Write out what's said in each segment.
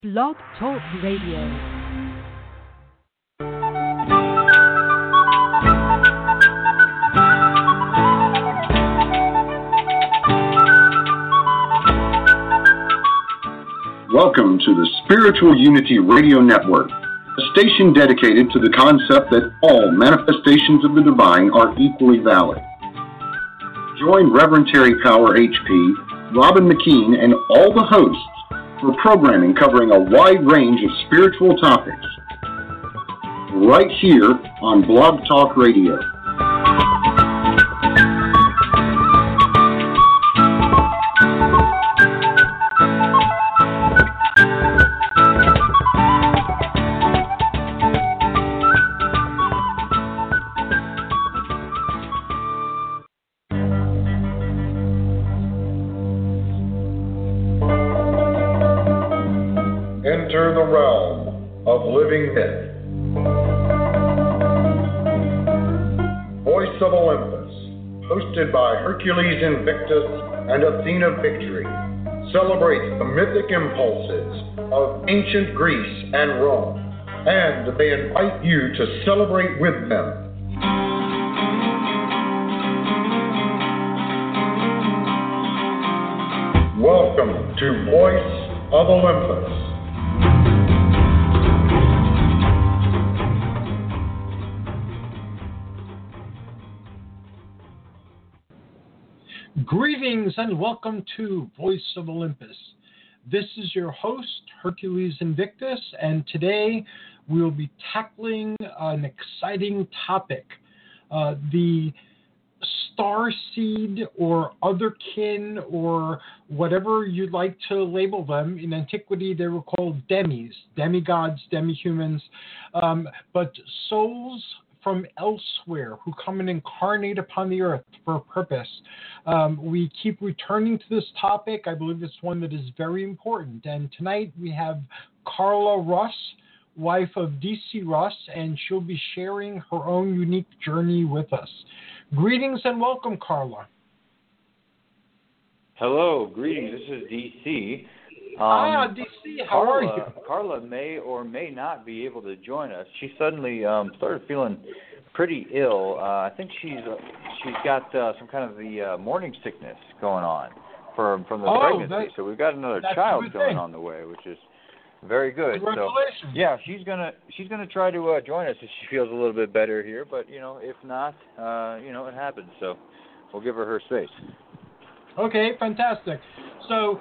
Blog Talk Radio. Welcome to the Spiritual Unity Radio Network, a station dedicated to the concept that all manifestations of the divine are equally valid. Join Reverend Terry Power HP, Robin McKean, and all the hosts for programming covering a wide range of spiritual topics, right here on Blog Talk Radio. Enter the realm of living myth. Voice of Olympus, hosted by Hercules Invictus and Athena Victory, celebrates the mythic impulses of ancient Greece and Rome, and they invite you to celebrate with them. Welcome to Voice of Olympus. Greetings and welcome to Voice of Olympus. This is your host, Hercules Invictus, and today we will be tackling an exciting topic, the star seed or otherkin or whatever you'd like to label them. In antiquity, they were called demis, demigods, demihumans, but souls from elsewhere who come and incarnate upon the earth for a purpose. We keep returning to this topic. I believe it's one that is very important. And tonight we have Carla Russ, wife of DC Russ, and she'll be sharing her own unique journey with us. Greetings and welcome, Carla. Hello, greetings. This is DC. DC, how are you? Carla may or may not be able to join us. She suddenly started feeling pretty ill. I think she's got some kind of the morning sickness going on from the pregnancy. So we've got another child going on the way, which is very good. Congratulations. So yeah, she's gonna try to join us if she feels a little bit better here. But if not, it happens. So we'll give her space. Okay, fantastic. So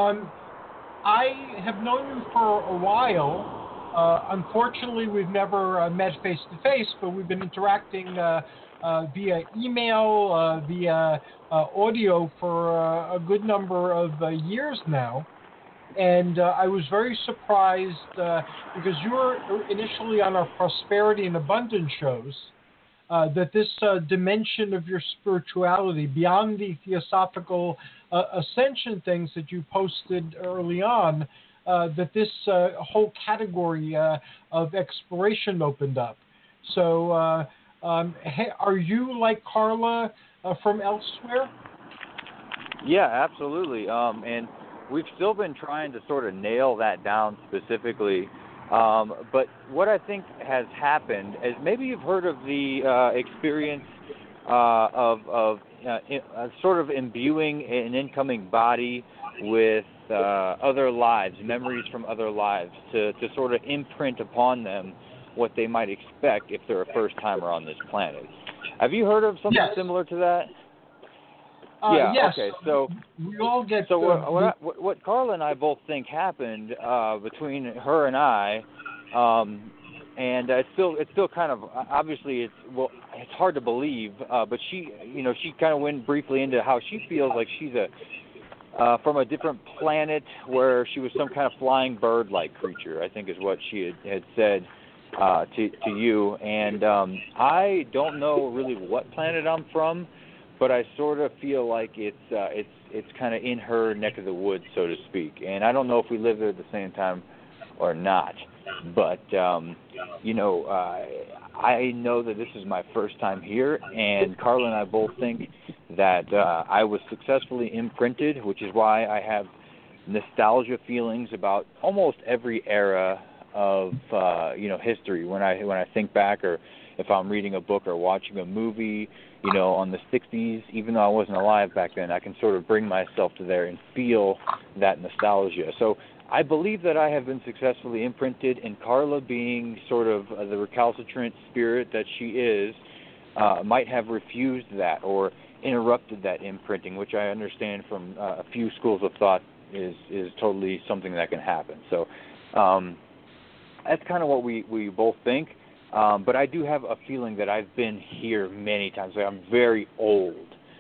I have known you for a while. Unfortunately, we've never met face-to-face, but we've been interacting via email, via audio for a good number of years now. And I was very surprised because you were initially on our Prosperity and Abundance shows, that this dimension of your spirituality, beyond the theosophical ascension things that you posted early on, that this whole category of exploration opened up. So are you, like Carla, from elsewhere? Yeah, absolutely. And we've still been trying to sort of nail that down specifically. But what I think has happened is maybe you've heard of the experience of sort of imbuing an incoming body with other lives, memories from other lives, to sort of imprint upon them what they might expect if they're a first-timer on this planet. Have you heard of something similar to that? Yes. Okay. So we all get. So what Carla and I both think happened between her and I, and it's still kind of, obviously it's hard to believe, but she kind of went briefly into how she feels like she's from a different planet where she was some kind of flying bird-like creature, I think is what she had said to you, and I don't know really what planet I'm from, but I sort of feel like it's kind of in her neck of the woods, so to speak. And I don't know if we live there at the same time or not. But I know that this is my first time here, and Carla and I both think that I was successfully imprinted, which is why I have nostalgia feelings about almost every era of history. When I think back, or if I'm reading a book or watching a movie, on the 60s, even though I wasn't alive back then, I can sort of bring myself to there and feel that nostalgia. So I believe that I have been successfully imprinted, and Carla, being sort of the recalcitrant spirit that she is, might have refused that or interrupted that imprinting, which I understand from a few schools of thought is totally something that can happen. So that's kind of what we both think. But I do have a feeling that I've been here many times. Like, I'm very old.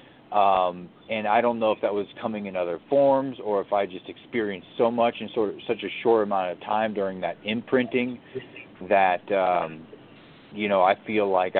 And I don't know if that was coming in other forms or if I just experienced so much in sort of such a short amount of time during that imprinting that, I feel like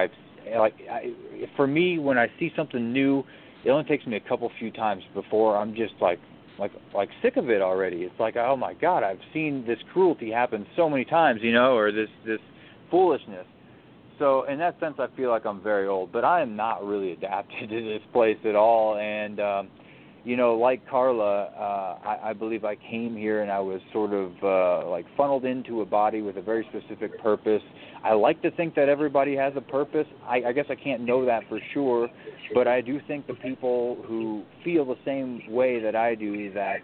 for me, when I see something new, it only takes me a few times before I'm just like sick of it already. It's like, oh my God, I've seen this cruelty happen so many times, or this foolishness. So in that sense, I feel like I'm very old, but I am not really adapted to this place at all. And, like Carla, I believe I came here and I was sort of funneled into a body with a very specific purpose. I like to think that everybody has a purpose. I guess I can't know that for sure, but I do think the people who feel the same way that I do, that,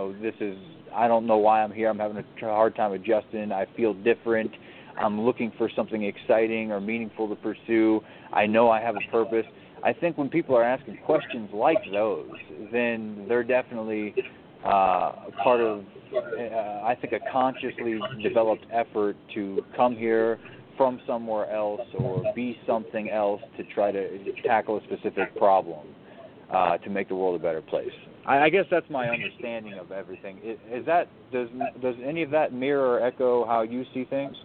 I don't know why I'm here. I'm having a hard time adjusting. I feel different. I'm looking for something exciting or meaningful to pursue. I know I have a purpose. I think when people are asking questions like those, then they're definitely part of, I think, a consciously developed effort to come here from somewhere else or be something else to try to tackle a specific problem to make the world a better place. I guess that's my understanding of everything. Does any of that mirror or echo how you see things?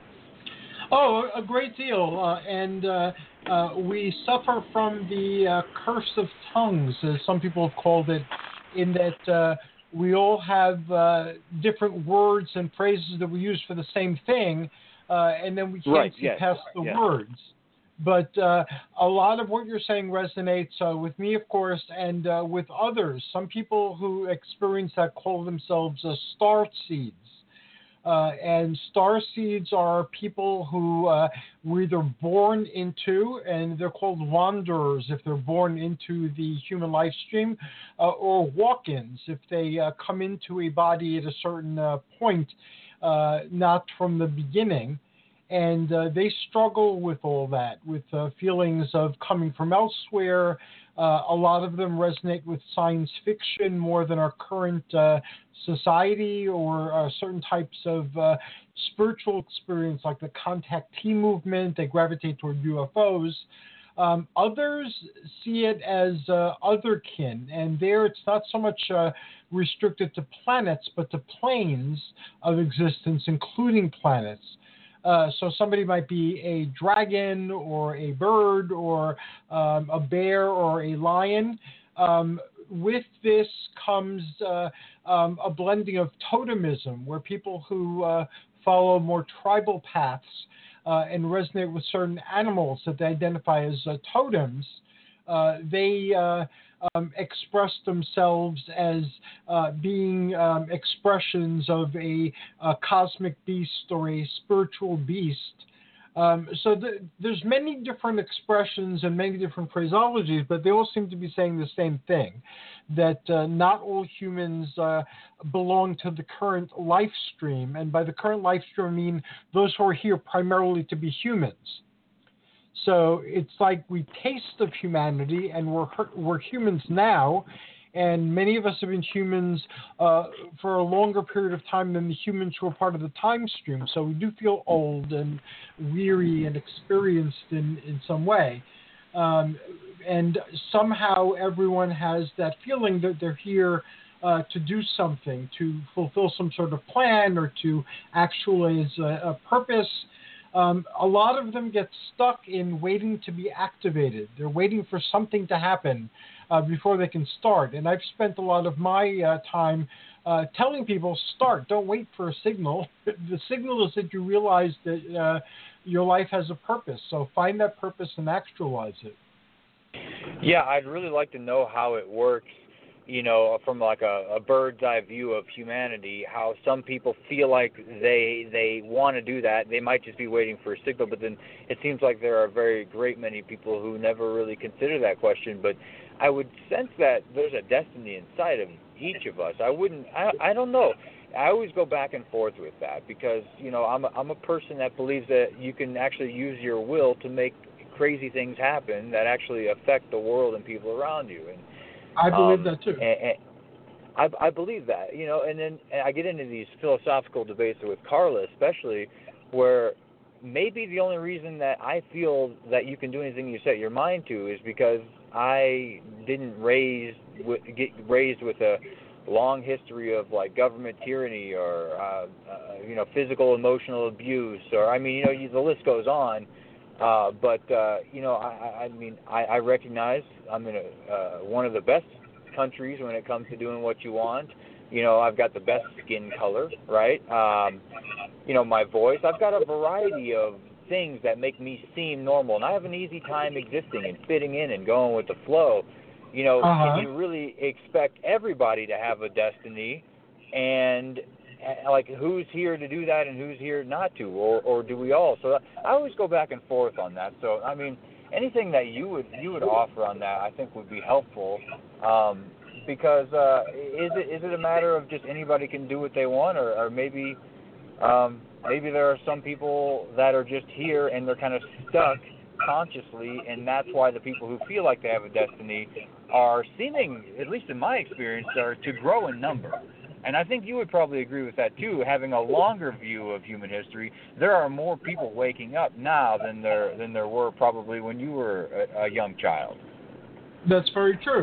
Oh, a great deal. And we suffer from the curse of tongues, as some people have called it, in that we all have different words and phrases that we use for the same thing, and then we can't see past the words. But a lot of what you're saying resonates with me, of course, and with others. Some people who experience that call themselves star seeds. And star seeds are people who were either born into, and they're called wanderers if they're born into the human life stream, or walk-ins if they come into a body at a certain point, not from the beginning. And they struggle with all that, with feelings of coming from elsewhere. A lot of them resonate with science fiction more than our current society, or certain types of spiritual experience like the contactee movement. They gravitate toward UFOs. Others see it as otherkin, and there it's not so much restricted to planets, but to planes of existence, including planets. So somebody might be a dragon or a bird or a bear or a lion. With this comes a blending of totemism, where people who follow more tribal paths and resonate with certain animals that they identify as totems, they express themselves as being expressions of a cosmic beast or a spiritual beast. So there's many different expressions and many different phraseologies, but they all seem to be saying the same thing, that not all humans belong to the current life stream. And by the current life stream, I mean those who are here primarily to be humans. So it's like we taste of humanity, and we're humans now, and many of us have been humans for a longer period of time than the humans who are part of the time stream. So we do feel old and weary and experienced in some way. And somehow everyone has that feeling that they're here to do something, to fulfill some sort of plan, or to actualize a purpose. A lot of them get stuck in waiting to be activated. They're waiting for something to happen before they can start. And I've spent a lot of my time telling people, start. Don't wait for a signal. The signal is that you realize that your life has a purpose. So find that purpose and actualize it. Yeah, I'd really like to know how it works. from like a bird's eye view of humanity, how some people feel like they want to do that. They might just be waiting for a signal, but then it seems like there are a very great many people who never really consider that question. But I would sense that there's a destiny inside of each of us. I don't know. I always go back and forth with that because, I'm a person that believes that you can actually use your will to make crazy things happen that actually affect the world and people around you. And I believe that too. And I believe that, and then I get into these philosophical debates with Carla especially, where maybe the only reason that I feel that you can do anything you set your mind to is because I didn't get raised with a long history of like government tyranny or physical emotional abuse, or the list goes on. But I recognize I'm in one of the best countries when it comes to doing what you want. I've got the best skin color, right? My voice. I've got a variety of things that make me seem normal, and I have an easy time existing and fitting in and going with the flow. Can you really expect everybody to have a destiny? And like, who's here to do that and who's here not to, or do we all? So I always go back and forth on that. So anything that you would offer on that, I think would be helpful. Because is it a matter of just anybody can do what they want, or maybe there are some people that are just here and they're kind of stuck consciously, and that's why the people who feel like they have a destiny are seeming, at least in my experience, are to grow in number. And I think you would probably agree with that too. Having a longer view of human history, there are more people waking up now than there were probably when you were a young child. That's very true.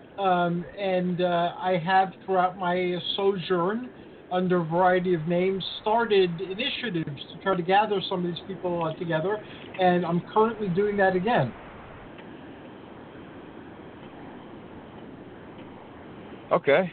I have, throughout my sojourn under a variety of names, started initiatives to try to gather some of these people together, and I'm currently doing that again. Okay.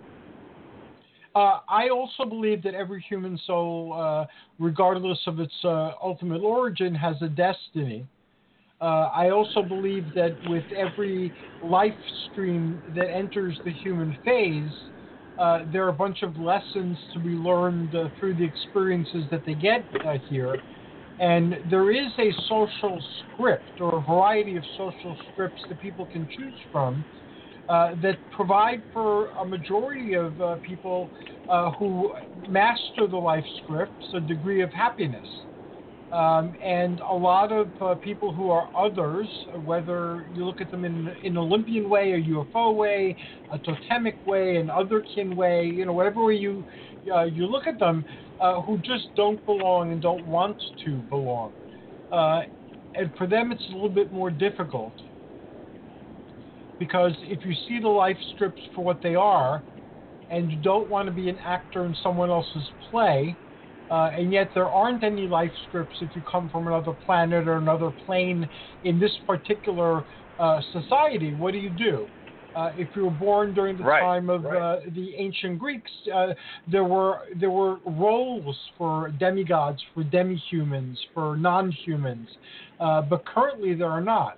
I also believe that every human soul, regardless of its ultimate origin, has a destiny. I also believe that with every life stream that enters the human phase, there are a bunch of lessons to be learned through the experiences that they get here. And there is a social script, or a variety of social scripts that people can choose from, that provide for a majority of people who master the life scripts a degree of happiness. And a lot of people who are others, whether you look at them in an Olympian way, a UFO way, a totemic way, an otherkin way, whatever way you look at them, who just don't belong and don't want to belong. And for them, it's a little bit more difficult. Because if you see the life strips for what they are, and you don't want to be an actor in someone else's play, and yet there aren't any life strips if you come from another planet or another plane in this particular society, what do? If you were born during the time of the ancient Greeks, there were roles for demigods, for demi-humans, for non-humans, but currently there are not.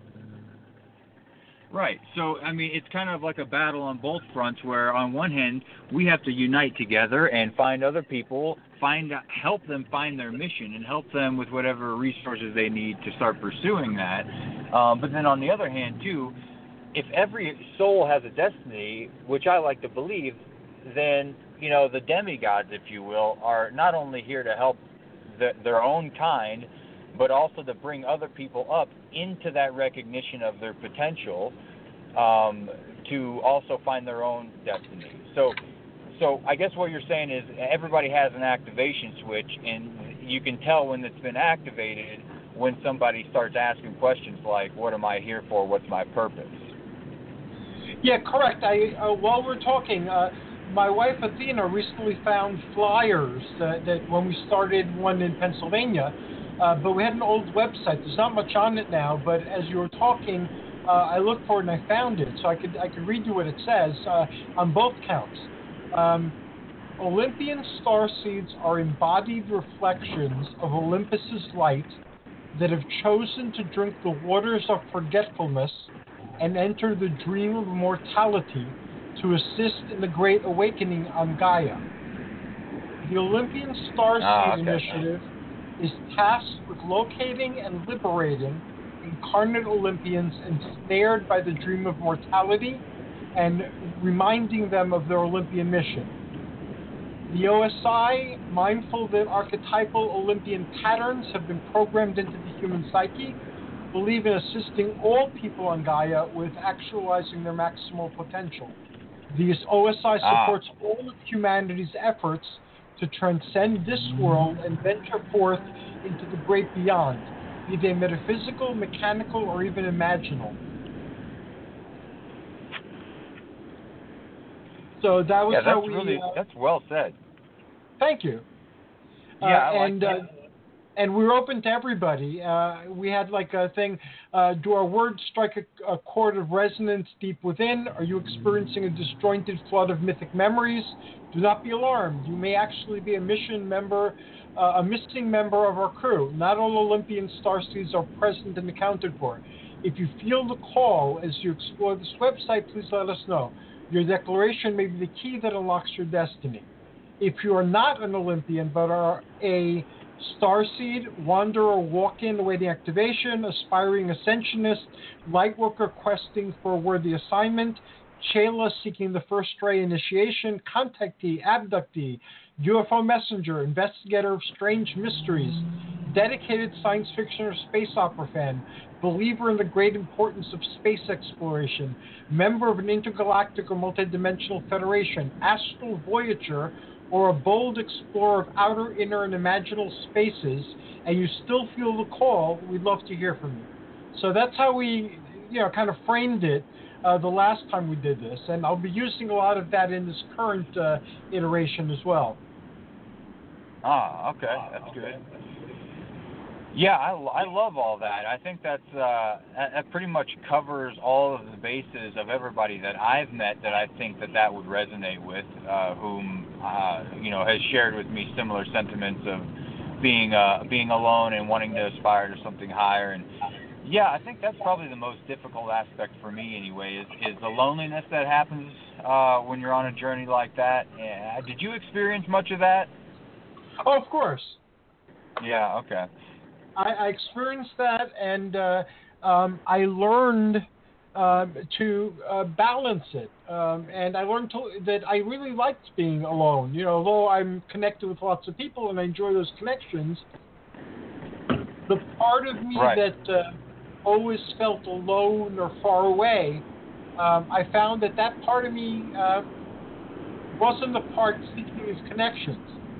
Right. So, it's kind of like a battle on both fronts where on one hand, we have to unite together and find other people, help them find their mission and help them with whatever resources they need to start pursuing that. But then on the other hand, too, if every soul has a destiny, which I like to believe, then, the demigods, if you will, are not only here to help their own kind, but also to bring other people up into that recognition of their potential, to also find their own destiny. So I guess what you're saying is everybody has an activation switch, and you can tell when it's been activated when somebody starts asking questions like, what am I here for? What's my purpose? Yeah, correct. While we're talking, my wife Athena recently found flyers that when we started one in Pennsylvania, but we had an old website. There's not much on it now, but as you were talking, I looked for it and I found it. So I could read you what it says on both counts. Olympian starseeds are embodied reflections of Olympus's light that have chosen to drink the waters of forgetfulness and enter the dream of immortality to assist in the Great Awakening on Gaia. The Olympian Starseed Initiative is tasked with locating and liberating incarnate Olympians ensnared by the dream of mortality and reminding them of their Olympian mission. The OSI, mindful that archetypal Olympian patterns have been programmed into the human psyche, believe in assisting all people on Gaia with actualizing their maximal potential. The OSI supports all of humanity's efforts to transcend this world and venture forth into the great beyond, be they metaphysical, mechanical, or even imaginal. So that was how we... that's well said. Thank you. Yeah, I like that. And we're open to everybody. We had like a thing, do our words strike a chord of resonance deep within? Are you experiencing a disjointed flood of mythic memories? Do not be alarmed. You may actually be a missing member of our crew. Not all Olympian starseeds are present and accounted for. If you feel the call as you explore this website, please let us know. Your declaration may be the key that unlocks your destiny. If you are not an Olympian but are a starseed, wanderer, walk-in awaiting activation, aspiring ascensionist, lightworker questing for a worthy assignment, Chela seeking the first ray initiation, contactee, abductee, UFO messenger, investigator of strange mysteries, dedicated science fiction or space opera fan, believer in the great importance of space exploration, member of an intergalactic or multidimensional federation, astral voyager, or a bold explorer of outer, inner, and imaginal spaces, and you still feel the call, we'd love to hear from you. So that's how we, kind of framed it the last time we did this, and I'll be using a lot of that in this current iteration as well. Okay, that's good. Yeah, I love all that. I think that pretty much covers all of the bases of everybody that I've met that I think that would resonate with, whom has shared with me similar sentiments of being alone and wanting to aspire to something higher. And yeah, I think that's probably the most difficult aspect for me anyway, is the loneliness that happens when you're on a journey like that. Did you experience much of that? Oh, of course. Yeah, okay. I experienced that, and I learned to balance it. And I learned that I really liked being alone. Although I'm connected with lots of people and I enjoy those connections, the part of me that always felt alone or far away, I found that part of me wasn't the part seeking these connections.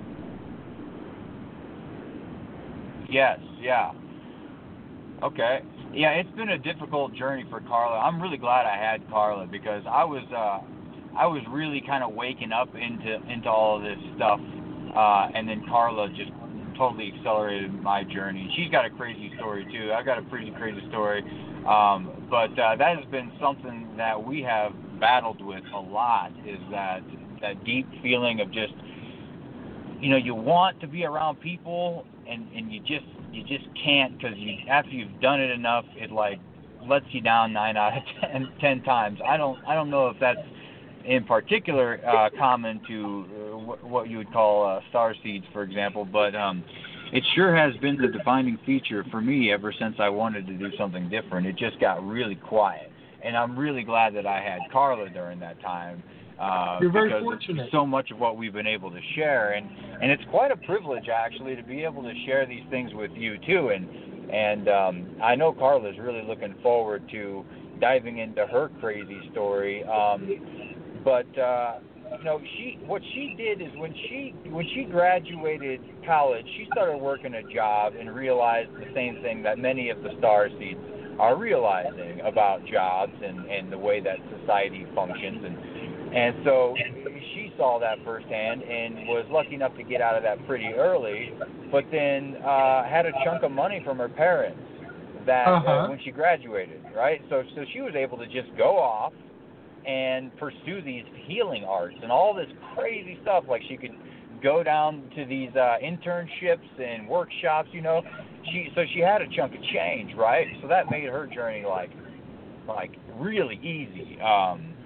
Yes, yeah. Okay. Yeah, it's been a difficult journey for Carla. I'm really glad I had Carla because I was really kind of waking up into all of this stuff, and then Carla just totally accelerated my journey. She's got a crazy story too. I've got a pretty crazy story, but that has been something that we have battled with a lot. Is that deep feeling of just you want to be around people. And you just can't because after you've done it enough, it like lets you down 9 out of 10 times. I don't know if that's in particular common to what you would call starseeds, for example, but it sure has been the defining feature for me ever since I wanted to do something different. It just got really quiet, and I'm really glad that I had Carla during that time. You're very because fortunate. So much of what we've been able to share, and it's quite a privilege actually to be able to share these things with you too. And I know Carla's really looking forward to diving into her crazy story. But what she did is when she graduated college, she started working a job and realized the same thing that many of the starseeds are realizing about jobs and the way that society functions. And so she saw that firsthand and was lucky enough to get out of that pretty early, but then had a chunk of money from her parents that when she graduated, right? So she was able to just go off and pursue these healing arts and all this crazy stuff. Like she could go down to these internships and workshops, So she had a chunk of change, right? So that made her journey like really easy.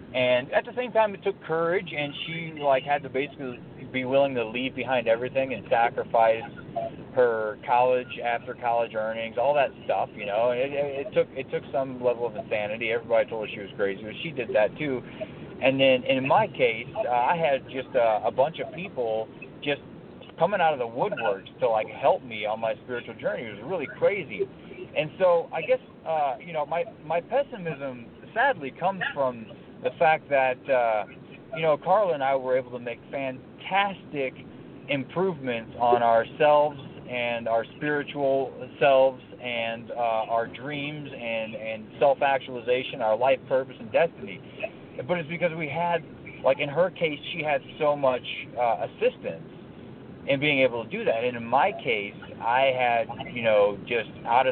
And at the same time, it took courage, and she like had to basically be willing to leave behind everything and sacrifice her after college earnings, all that stuff. You know, it took some level of insanity. Everybody told her she was crazy, but she did that too. And then in my case, I had just a bunch of people just coming out of the woodworks to like help me on my spiritual journey. It was really crazy. And so I guess you know, my pessimism sadly comes from the fact that, you know, Carla and I were able to make fantastic improvements on ourselves and our spiritual selves and our dreams and self-actualization, our life purpose and destiny. But it's because we had, like in her case, she had so much assistance in being able to do that. And in my case, I had, you know, just out of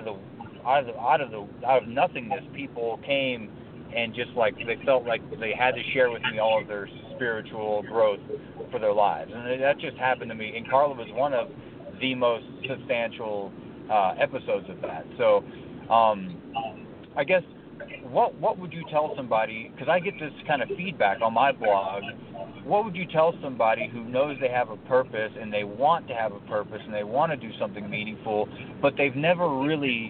nothingness, people came and just like they felt like they had to share with me all of their spiritual growth for their lives, and that just happened to me. And Carla was one of the most substantial episodes of that. So, I guess what would you tell somebody? Because I get this kind of feedback on my blog. What would you tell somebody who knows they have a purpose and they want to have a purpose and they want to do something meaningful, but they've never really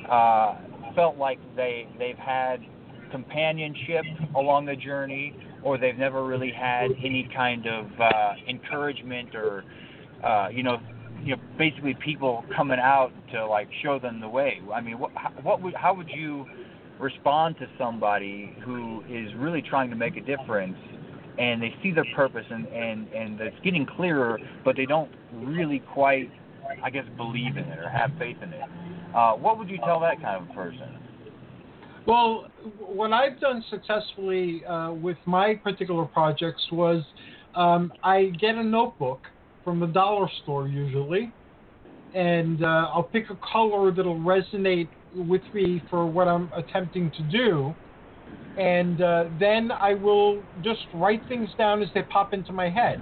felt like they've had companionship along the journey, or they've never really had any kind of encouragement or you know, basically people coming out to like show them the way? I mean, how would you respond to somebody who is really trying to make a difference and they see their purpose and it's getting clearer, but they don't really quite, I guess, believe in it or have faith in it? What would you tell that kind of a person? Well, what I've done successfully with my particular projects was I get a notebook from the dollar store usually, and I'll pick a color that'll resonate with me for what I'm attempting to do, and then I will just write things down as they pop into my head.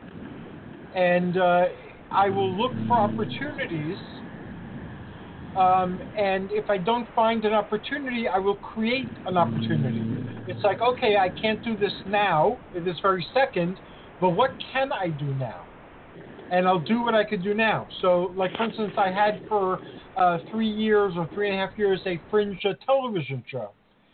And I will look for opportunities. And if I don't find an opportunity, I will create an opportunity. It's like, okay, I can't do this now, at this very second, but what can I do now? And I'll do what I could do now. So, like, for instance, I had for 3 years or 3.5 years a fringe television show.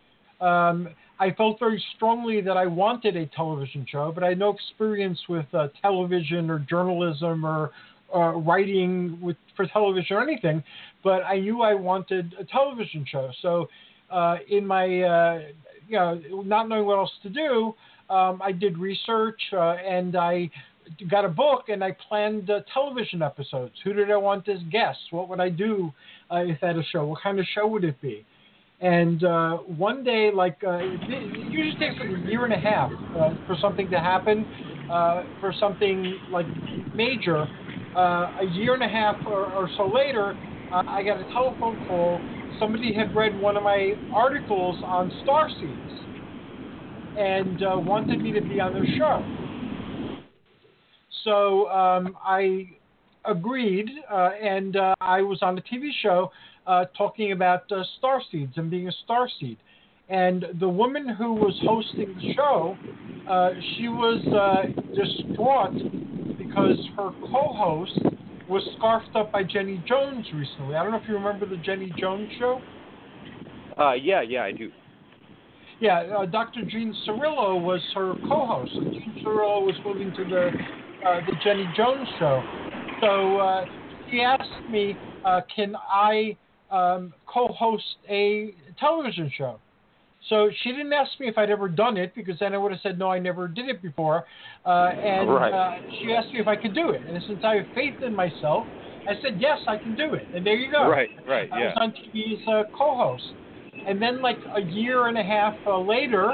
I felt very strongly that I wanted a television show, but I had no experience with television or journalism or writing for television or anything, but I knew I wanted a television show. So in my, you know, not knowing what else to do, I did research and I got a book and I planned television episodes. Who did I want as guests? What would I do if I had a show? What kind of show would it be? And one day, like, it usually takes like a year and a half for something to happen, for something like major. A year and a half or so later, I got a telephone call. Somebody had read one of my articles on starseeds and wanted me to be on their show. So I agreed, and I was on a TV show talking about starseeds and being a starseed. And the woman who was hosting the show, she was distraught because her co-host was scarfed up by Jenny Jones recently. I don't know if you remember the Jenny Jones show. Yeah, I do. Yeah, Dr. Gene Cirillo was her co-host. And Gene Cirillo was moving to the Jenny Jones show. So she asked me, can I co-host a television show? So she didn't ask me if I'd ever done it, because then I would have said, no, I never did it before. She asked me if I could do it. And since I have faith in myself, I said, yes, I can do it. And there you go. Right, I was on TV as a co-host. And then like a year and a half later,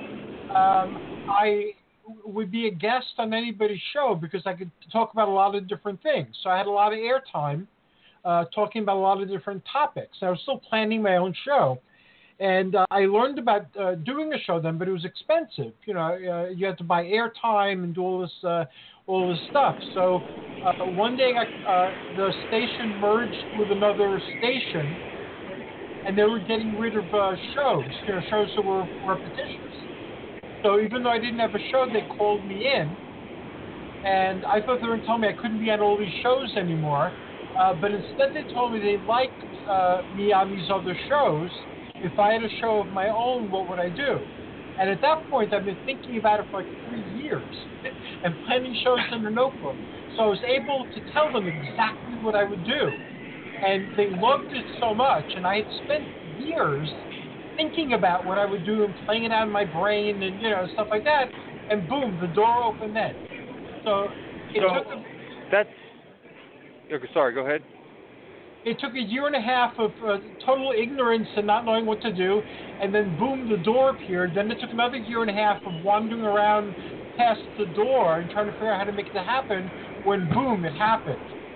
I would be a guest on anybody's show because I could talk about a lot of different things. So I had a lot of airtime talking about a lot of different topics. I was still planning my own show. And I learned about doing a show then, but it was expensive. You know, you had to buy airtime and do all this stuff. So one day the station merged with another station, and they were getting rid of shows, shows that were repetitious. So even though I didn't have a show, they called me in, and I thought they were going to tell me I couldn't be on all these shows anymore. But instead, they told me they liked me on these other shows. If I had a show of my own, what would I do? And at that point, I've been thinking about it for like 3 years and planning shows in a notebook. So I was able to tell them exactly what I would do. And they loved it so much. And I had spent years thinking about what I would do and playing it out in my brain and, stuff like that. And boom, the door opened then. So sorry, go ahead. It took a year and a half of total ignorance and not knowing what to do, and then boom, the door appeared. Then it took another year and a half of wandering around past the door and trying to figure out how to make it happen. When boom, it happened.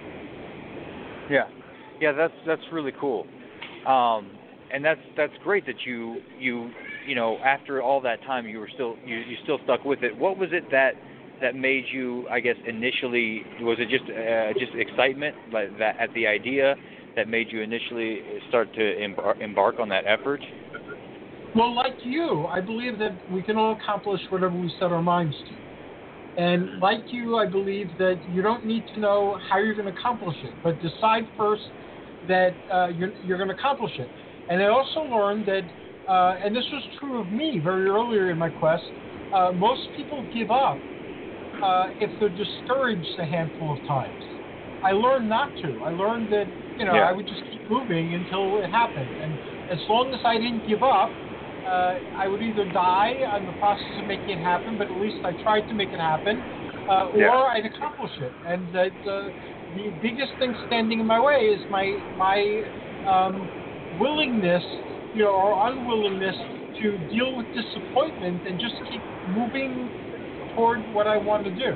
Yeah, that's really cool, and that's great that you after all that time you still stuck with it. What was it that made you, I guess, initially, was it just excitement like that at the idea that made you initially start to embark on that effort? Well, like you, I believe that we can all accomplish whatever we set our minds to. And like you, I believe that you don't need to know how you're going to accomplish it, but decide first that you're going to accomplish it. And I also learned that, and this was true of me very earlier in my quest, most people give up if they're discouraged a handful of times. I learned not to. I learned that, I would just keep moving until it happened. And as long as I didn't give up, I would either die in the process of making it happen, but at least I tried to make it happen, or I'd accomplish it. And that the biggest thing standing in my way is my willingness, or unwillingness to deal with disappointment and just keep moving toward what I want to do.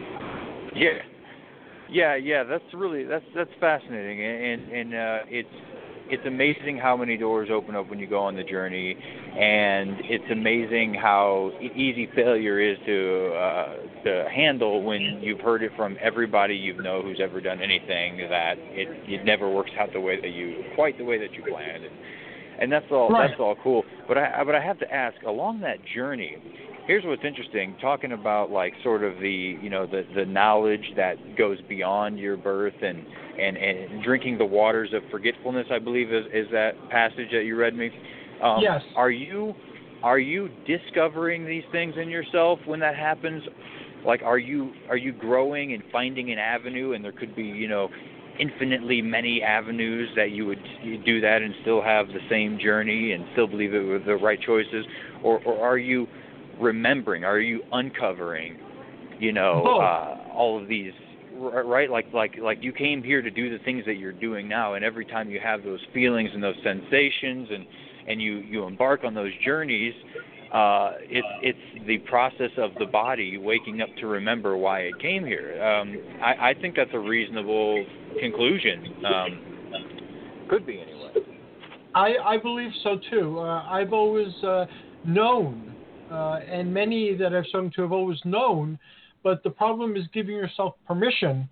Yeah. That's fascinating, and it's amazing how many doors open up when you go on the journey, and it's amazing how easy failure is to handle when you've heard it from everybody you know who's ever done anything, that it never works out the way that you planned, and that's all. Right. That's all cool. But I have to ask, along that journey, here's what's interesting, talking about like sort of the knowledge that goes beyond your birth and drinking the waters of forgetfulness, I believe is that passage that you read me. Yes. Are you discovering these things in yourself when that happens? Like, are you growing and finding an avenue, and there could be, infinitely many avenues that you do that and still have the same journey and still believe it were the right choices, or are you remembering? Are you uncovering, all of these, right? Like you came here to do the things that you're doing now, and every time you have those feelings and those sensations, and you embark on those journeys, it's the process of the body waking up to remember why it came here. I think that's a reasonable conclusion. Could be anyway. I believe so too. I've always known, and many that I've spoken to have always known, but the problem is giving yourself permission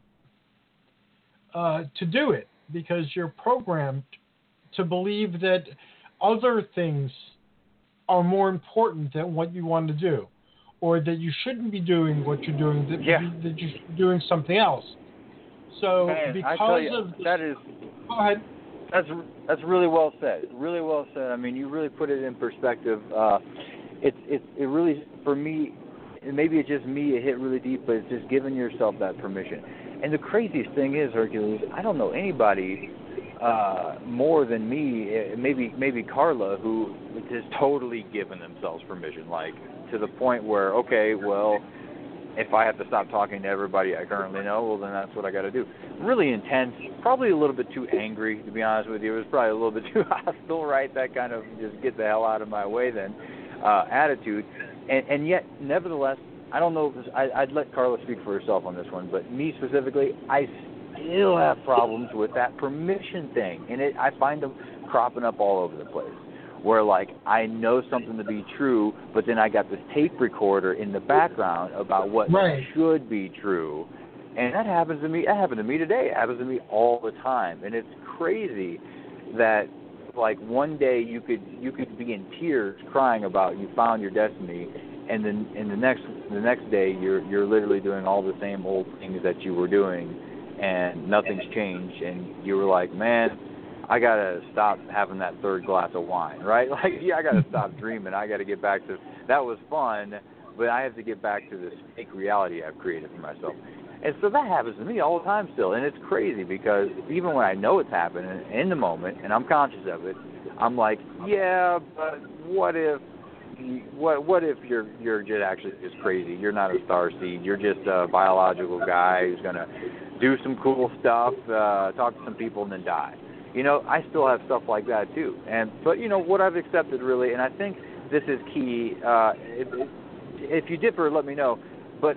to do it, because you're programmed to believe that other things are more important than what you want to do, or that you shouldn't be doing what you're doing, that you should be doing something else. So because of this, that is, go ahead. That's really well said. Really well said. I mean, you really put it in perspective. It really, for me, maybe it's just me, it hit really deep, but it's just giving yourself that permission. And the craziest thing is, Hercules, I don't know anybody more than me, maybe Carla, who has totally given themselves permission, like to the point where, okay, well, if I have to stop talking to everybody I currently know, well, then that's what I got to do. Really intense, probably a little bit too angry, to be honest with you. It was probably a little bit too hostile, right? That kind of just get the hell out of my way then attitude. And yet, nevertheless, I don't know, I'd let Carla speak for herself on this one, but me specifically, I still have problems with that permission thing. And I find them cropping up all over the place, where like I know something to be true, but then I got this tape recorder in the background about what should be true. And that happens to me. That happened to me today. It happens to me all the time. And it's crazy that like one day you could be in tears crying about you found your destiny, and then the next day you're literally doing all the same old things that you were doing, and nothing's changed, and you were like, man, I gotta stop having that third glass of wine, right? Like, yeah, I gotta stop dreaming. I gotta get back to that was fun, but I have to get back to this fake reality I've created for myself. And so that happens to me all the time still, and it's crazy because even when I know it's happening in the moment and I'm conscious of it, I'm like, yeah, but what if you're just actually just crazy? You're not a starseed. You're just a biological guy who's gonna do some cool stuff, talk to some people, and then die. You know, I still have stuff like that too. But you know what I've accepted really, and I think this is key. If you differ, let me know. But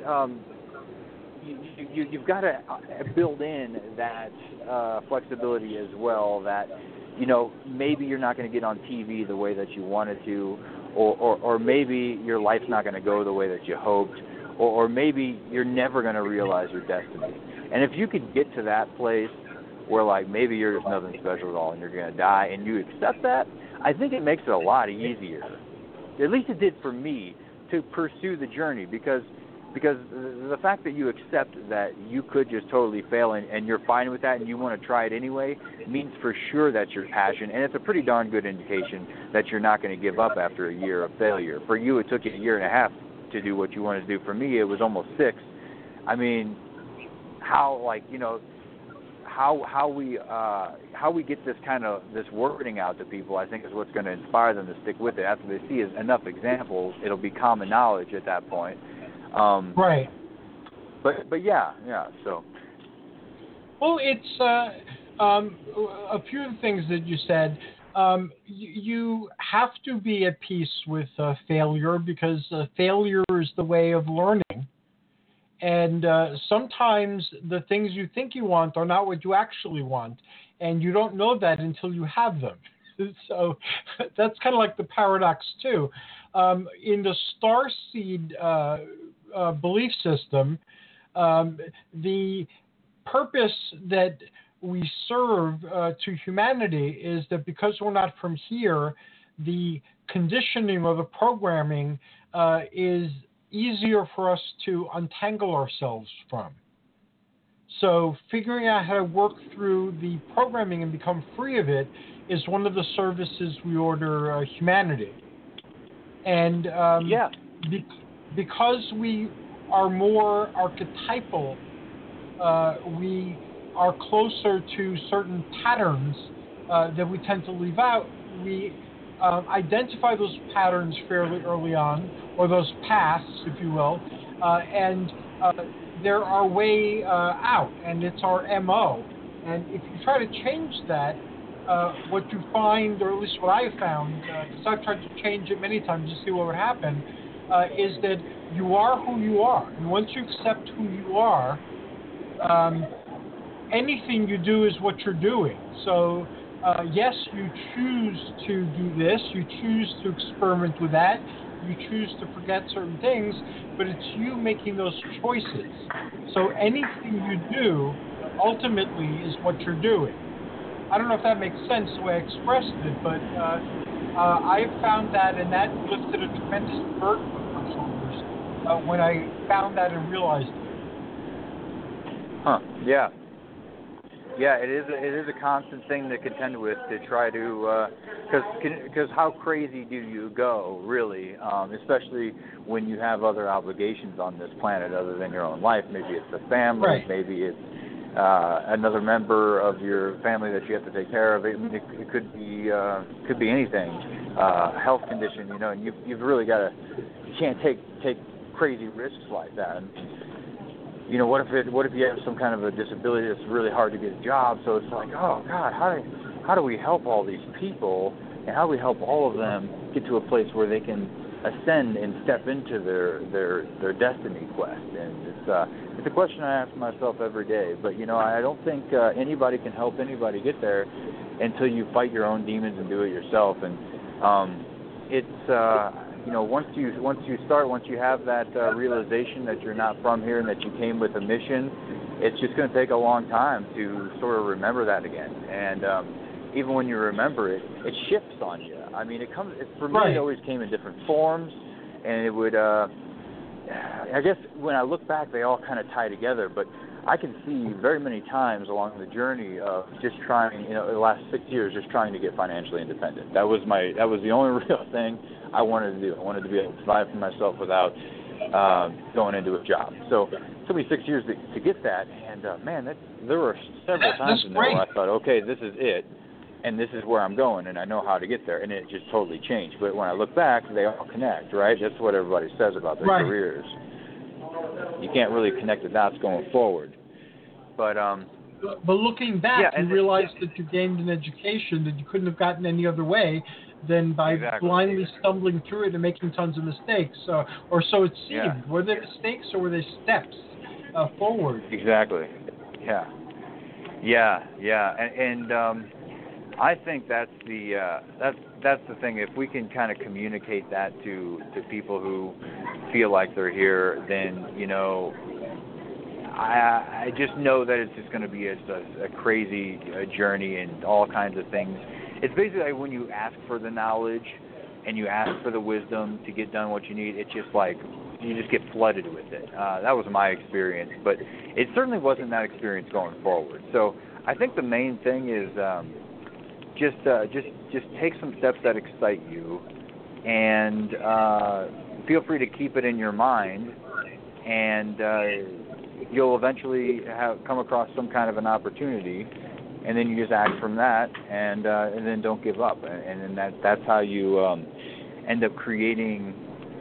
you've got to build in that flexibility as well, that, you know, maybe you're not going to get on TV the way that you wanted to, or maybe your life's not going to go the way that you hoped, or maybe you're never going to realize your destiny. And if you could get to that place where, like, maybe you're just nothing special at all and you're going to die, and you accept that, I think it makes it a lot easier. At least it did for me, to pursue the journey, because the fact that you accept that you could just totally fail and you're fine with that and you want to try it anyway means for sure that's your passion, and it's a pretty darn good indication that you're not going to give up after a year of failure. For you, it took you a year and a half to do what you wanted to do. For me, it was almost 6. I mean, how we get this wording out to people, I think, is what's going to inspire them to stick with it. After they see enough examples, it'll be common knowledge at that point. Right. But yeah. So. Well, it's a few of the things that you said. You have to be at peace with failure, because failure is the way of learning. And sometimes the things you think you want are not what you actually want, and you don't know that until you have them. So that's kind of like the paradox too. In the starseed belief system, the purpose that we serve to humanity is that because we're not from here, the conditioning or the programming is easier for us to untangle ourselves from. So figuring out how to work through the programming and become free of it is one of the services we order humanity. And because we are more archetypal, we are closer to certain patterns that we tend to leave out. We identify those patterns fairly early on, or those paths, if you will, and they're our way out, and it's our MO. And if you try to change that, what you find, or at least what I found, because I've tried to change it many times to see what would happen, is that you are who you are. And once you accept who you are, anything you do is what you're doing. So yes, you choose to do this, you choose to experiment with that, you choose to forget certain things, but it's you making those choices. So anything you do ultimately is what you're doing. I don't know if that makes sense the way I expressed it, but I found that, and that lifted a tremendous burden off my shoulders when I found that and realized it. Huh, yeah. Yeah, it is a constant thing to contend with, to try to, because how crazy do you go, really, especially when you have other obligations on this planet other than your own life. Maybe it's a family, right. Maybe it's another member of your family that you have to take care of. It could be anything, health condition, you know, and you've really got to, you can't take crazy risks like that. And, you know, what if you have some kind of a disability that's really hard to get a job? So it's like, oh God, how do we help all these people, and how do we help all of them get to a place where they can ascend and step into their destiny quest? And it's a question I ask myself every day. But you know, I don't think anybody can help anybody get there until you fight your own demons and do it yourself. And you know, once you have that realization that you're not from here and that you came with a mission, it's just going to take a long time to sort of remember that again. And even when you remember it, it shifts on you. I mean, for me, right. It always came in different forms, and it would. I guess when I look back, they all kind of tie together, but I can see very many times along the journey of just trying, the last 6 years, just trying to get financially independent. That was the only real thing I wanted to do. I wanted to be able to provide for myself without going into a job. So it took me 6 years to get that, and man, there were several times in there where I thought, okay, this is it, and this is where I'm going, and I know how to get there, and it just totally changed. But when I look back, they all connect, right? That's what everybody says about their careers. You can't really connect the dots going forward. But looking back, you realize that you gained an education that you couldn't have gotten any other way than by blindly stumbling through it and making tons of mistakes. Or so it seemed. Yeah. Were they mistakes or were they steps forward? Exactly. Yeah. And I think that's the thing. If we can kind of communicate that to people who feel like they're here, then I just know that it's just going to be a crazy journey and all kinds of things. It's basically like when you ask for the knowledge and you ask for the wisdom to get done what you need, it's just like you just get flooded with it. That was my experience, but it certainly wasn't that experience going forward. So I think the main thing is just take some steps that excite you, and feel free to keep it in your mind, and you'll eventually come across some kind of an opportunity, and then you just act from that, and then don't give up, and then that's how you end up creating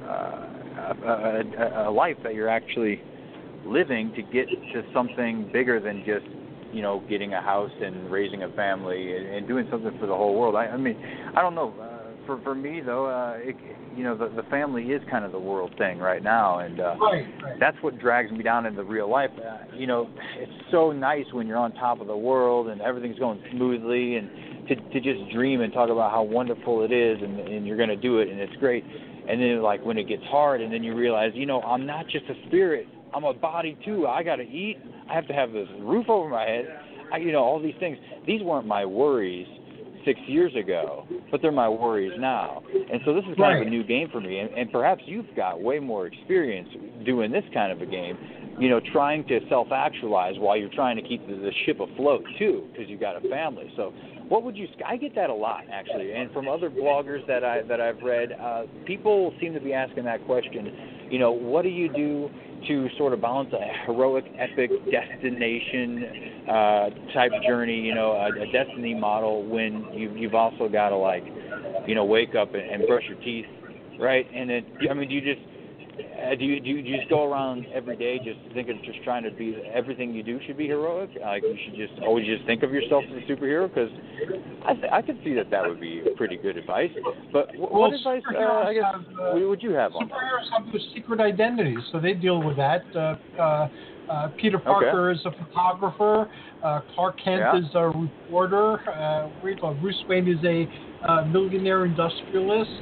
a life that you're actually living to get to something bigger than just getting a house and raising a family and doing something for the whole world. I mean, I don't know. For me though, the family is kind of the world thing right now, and that's what drags me down into real life. It's so nice when you're on top of the world and everything's going smoothly, and to just dream and talk about how wonderful it is, and you're going to do it, and it's great. And then like when it gets hard, and then you realize, I'm not just a spirit. I'm a body too. I got to eat. I have to have this roof over my head. All these things. These weren't my worries 6 years ago, but they're my worries now. And so this is kind of a new game for me. And perhaps you've got way more experience doing this kind of a game, trying to self-actualize while you're trying to keep the ship afloat too, because you've got a family. So what would you? I get that a lot actually, and from other bloggers that I've read, people seem to be asking that question. What do you do to sort of balance a heroic, epic destination type journey, a destiny model, when you've also got to wake up and brush your teeth, right? And then, do you just go around every day just trying to be, everything you do should be heroic? Like you should just always just think of yourself as a superhero? Because I could see that would be pretty good advice. But what advice, would you have on that? Superheroes have their secret identities, so they deal with that. Peter Parker is a photographer. Clark Kent is a reporter. Bruce Wayne is a millionaire industrialist.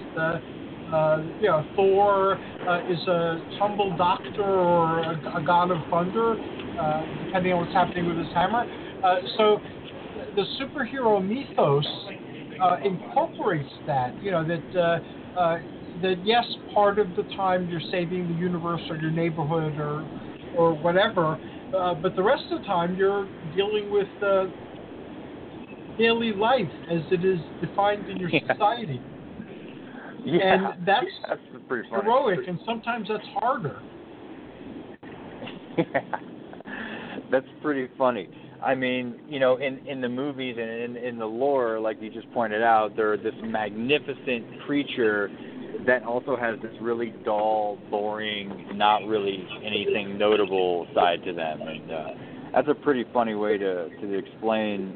Thor is a humble doctor or a god of thunder, depending on what's happening with his hammer. So the superhero mythos incorporates that, that yes, part of the time you're saving the universe or your neighborhood or whatever, but the rest of the time you're dealing with daily life as it is defined in your society. Yeah, and that's pretty funny. Heroic, and sometimes that's harder. Yeah, that's pretty funny. I mean, in the movies and in the lore, like you just pointed out, they're this magnificent creature that also has this really dull, boring, not really anything notable side to them, and that's a pretty funny way to explain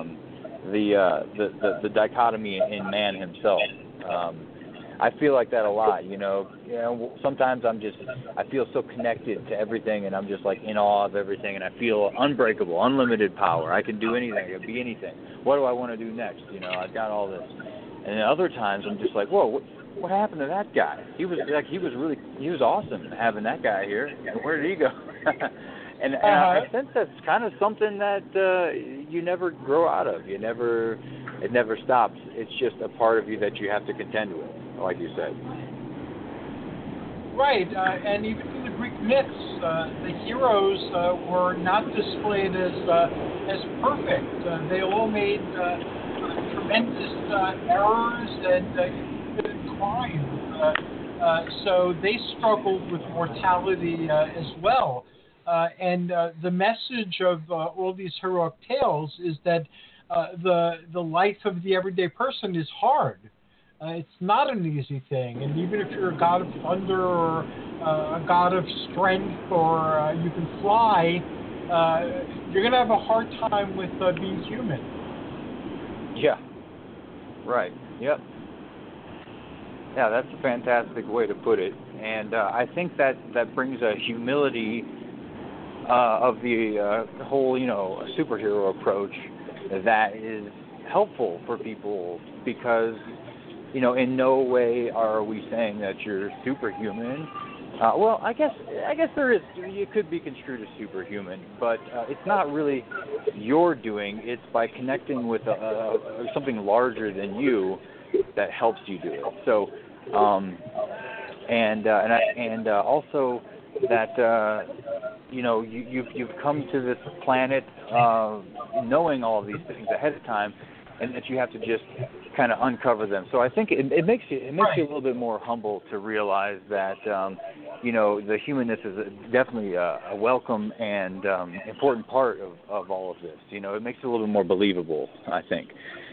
the dichotomy in man himself. I feel like that a lot, sometimes I feel so connected to everything, and I'm just like in awe of everything, and I feel unbreakable, unlimited power. I can do anything, I can be anything. What do I want to do next? I've got all this. And then other times I'm just like, whoa, what happened to that guy? He was awesome having that guy here. Where did he go? and I sense that's kind of something that you never grow out of. It never stops. It's just a part of you that you have to contend with, like you said. Right, and even in the Greek myths, the heroes were not displayed as perfect. They all made tremendous errors and committed crimes. So they struggled with mortality as well. And the message of all these heroic tales is that the life of the everyday person is hard. It's not an easy thing, and even if you're a god of thunder or a god of strength or you can fly, you're going to have a hard time with being human. Yeah. Right. Yep. Yeah, that's a fantastic way to put it, and I think that brings a humility of the whole, superhero approach that is helpful for people because. In no way are we saying that you're superhuman. Well, I guess there is. It could be construed as superhuman, but it's not really your doing. It's by connecting with something larger than you that helps you do it. So, and also that you've come to this planet knowing all of these things ahead of time, and that you have to just kind of uncover them. So I think it makes you a little bit more humble to realize that the humanness is definitely a welcome and important part of all of this. It makes it a little bit more believable, I think.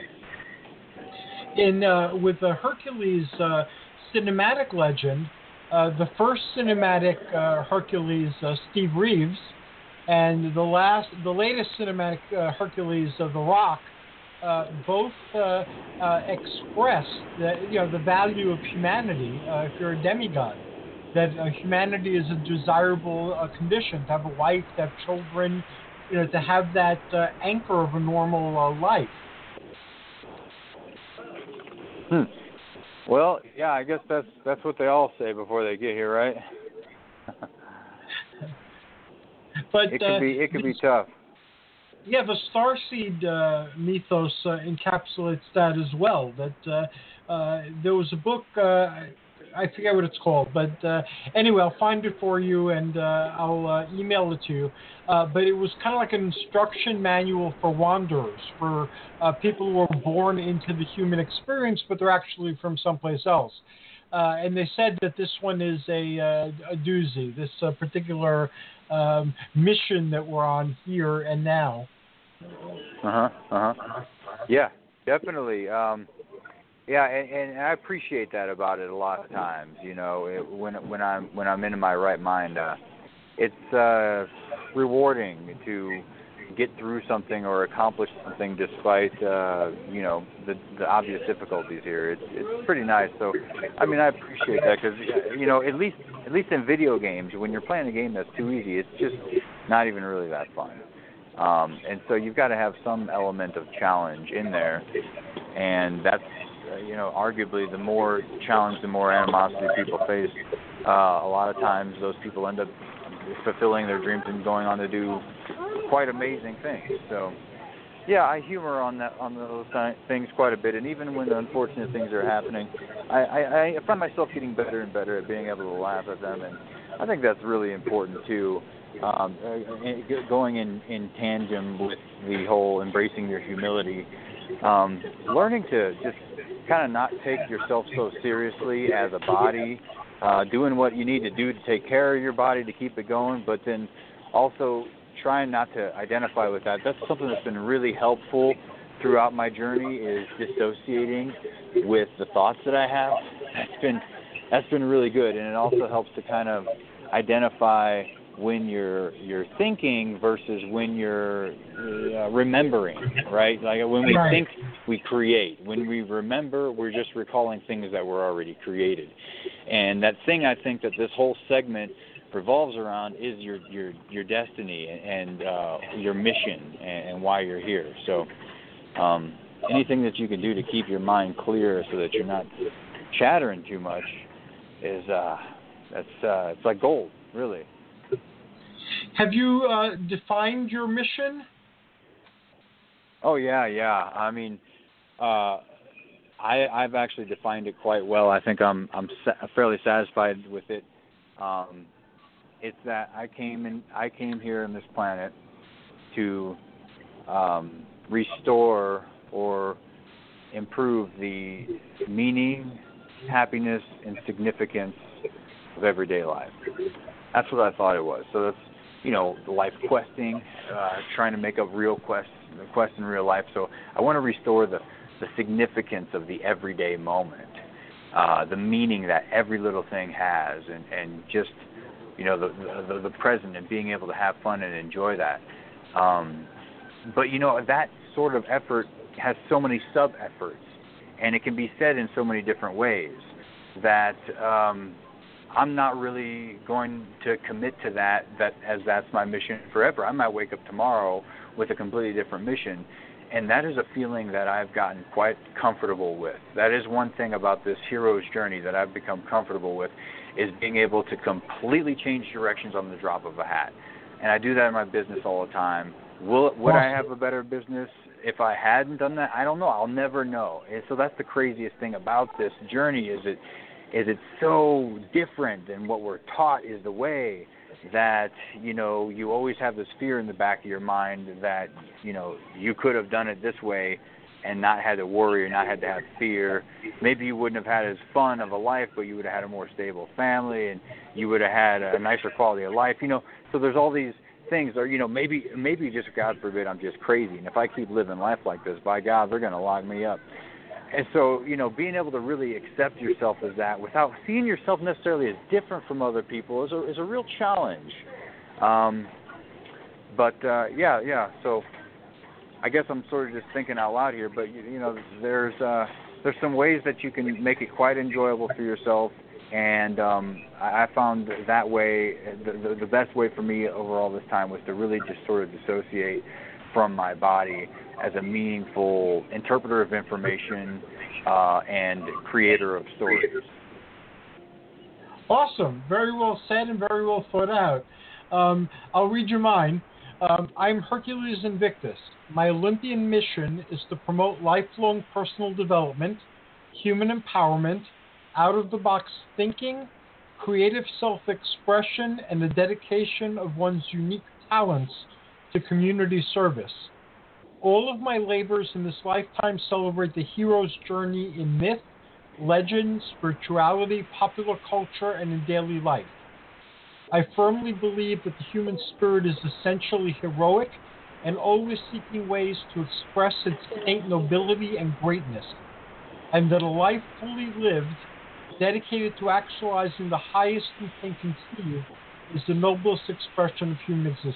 With the Hercules cinematic legend, the first cinematic Hercules, Steve Reeves, and the latest cinematic Hercules of The Rock. Both express the value of humanity. If you're a demigod, that humanity is a desirable condition, to have a wife, to have children, to have that anchor of a normal life. Well, yeah, I guess that's what they all say before they get here, right? But it could be tough. Yeah, the Starseed mythos encapsulates that as well. That there was a book, I forget what it's called, but anyway, I'll find it for you and I'll email it to you. But it was kind of like an instruction manual for wanderers, for people who are born into the human experience, but they're actually from someplace else. And they said that this one is a doozy, this particular mission that we're on here and now. Yeah, definitely. Yeah, and I appreciate that about it a lot of times. When I'm in my right mind, it's rewarding to get through something or accomplish something despite the obvious difficulties here. It's pretty nice. So, I mean, I appreciate that because at least in video games, when you're playing a game that's too easy, it's just not even really that fun. And so you've got to have some element of challenge in there, and that's arguably the more challenge, the more animosity people face. A lot of times, those people end up fulfilling their dreams and going on to do quite amazing things. So, yeah, I humor on those things quite a bit, and even when the unfortunate things are happening, I find myself getting better and better at being able to laugh at them, and I think that's really important too. Going in tandem with the whole embracing your humility, learning to just kind of not take yourself so seriously as a body, doing what you need to do to take care of your body to keep it going, but then also trying not to identify with that. That's something that's been really helpful throughout my journey, is dissociating with the thoughts that I have. That's been really good, and it also helps to kind of identify when you're thinking versus when you're remembering, right? Like when we think, we create. When we remember, we're just recalling things that were already created. And that thing I think that this whole segment revolves around is your destiny and your mission and why you're here. So anything that you can do to keep your mind clear so that you're not chattering too much is it's like gold, really. Have you defined your mission? Oh yeah. I mean, I've actually defined it quite well. I think I'm fairly satisfied with it. It's that I came here on this planet to restore or improve the meaning, happiness, and significance of everyday life. That's what I thought it was. So that's, life questing, trying to make up real quest in real life. So I want to restore the significance of the everyday moment, the meaning that every little thing has, and just, the present and being able to have fun and enjoy that. But, that sort of effort has so many sub-efforts, and it can be said in so many different ways that I'm not really going to commit to that as that's my mission forever. I might wake up tomorrow with a completely different mission, and that is a feeling that I've gotten quite comfortable with. That is one thing about this hero's journey that I've become comfortable with, is being able to completely change directions on the drop of a hat. And I do that in my business all the time. Would I have a better business if I hadn't done that? I don't know. I'll never know. And so that's the craziest thing about this journey, is it's so different than what we're taught is the way, that, you always have this fear in the back of your mind that, you could have done it this way and not had to worry or not had to have fear. Maybe you wouldn't have had as fun of a life, but you would have had a more stable family, and you would have had a nicer quality of life. So there's all these things, or maybe just, God forbid, I'm just crazy, and if I keep living life like this, by God, they're going to lock me up. And so, being able to really accept yourself as that without seeing yourself necessarily as different from other people is a real challenge. Yeah. So I guess I'm sort of just thinking out loud here, but there's some ways that you can make it quite enjoyable for yourself. And I found that way, the best way for me over all this time was to really just sort of dissociate from my body as a meaningful interpreter of information and creator of stories. Awesome. Very well said and very well thought out. I'll read you mine. I'm Hercules Invictus. My Olympian mission is to promote lifelong personal development, human empowerment, out-of-the-box thinking, creative self-expression, and the dedication of one's unique talents to community service. All of my labors in this lifetime celebrate the hero's journey in myth, legend, spirituality, popular culture, and in daily life. I firmly believe that the human spirit is essentially heroic and always seeking ways to express its innate nobility and greatness, and that a life fully lived, dedicated to actualizing the highest we can conceive, is the noblest expression of human existence.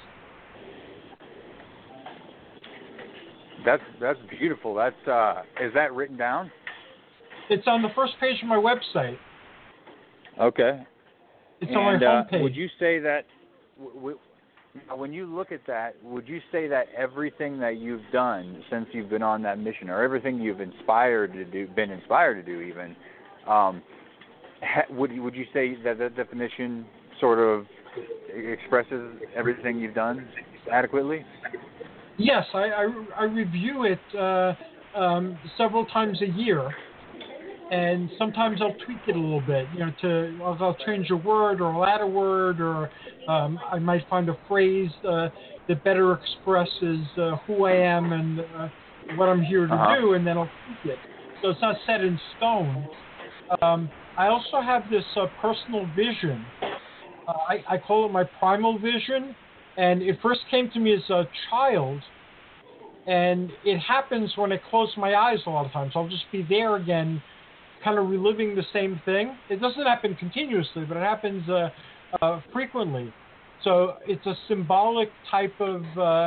That's beautiful. That's is that written down? It's on the first page of my website. Okay. It's on my homepage. Would you say that when you look at that, would you say that everything that you've done since you've been on that mission, or everything you've been inspired to do, even, would you say that that definition sort of expresses everything you've done adequately? Yes, I review it several times a year, and sometimes I'll tweak it a little bit. I'll change a word or add a word, or I might find a phrase that better expresses who I am and what I'm here to do, and then I'll tweak it. So it's not set in stone. I also have this personal vision. I call it my primal vision. And it first came to me as a child, and it happens when I close my eyes a lot of times. I'll just be there again, kind of reliving the same thing. It doesn't happen continuously, but it happens frequently. So it's a symbolic type of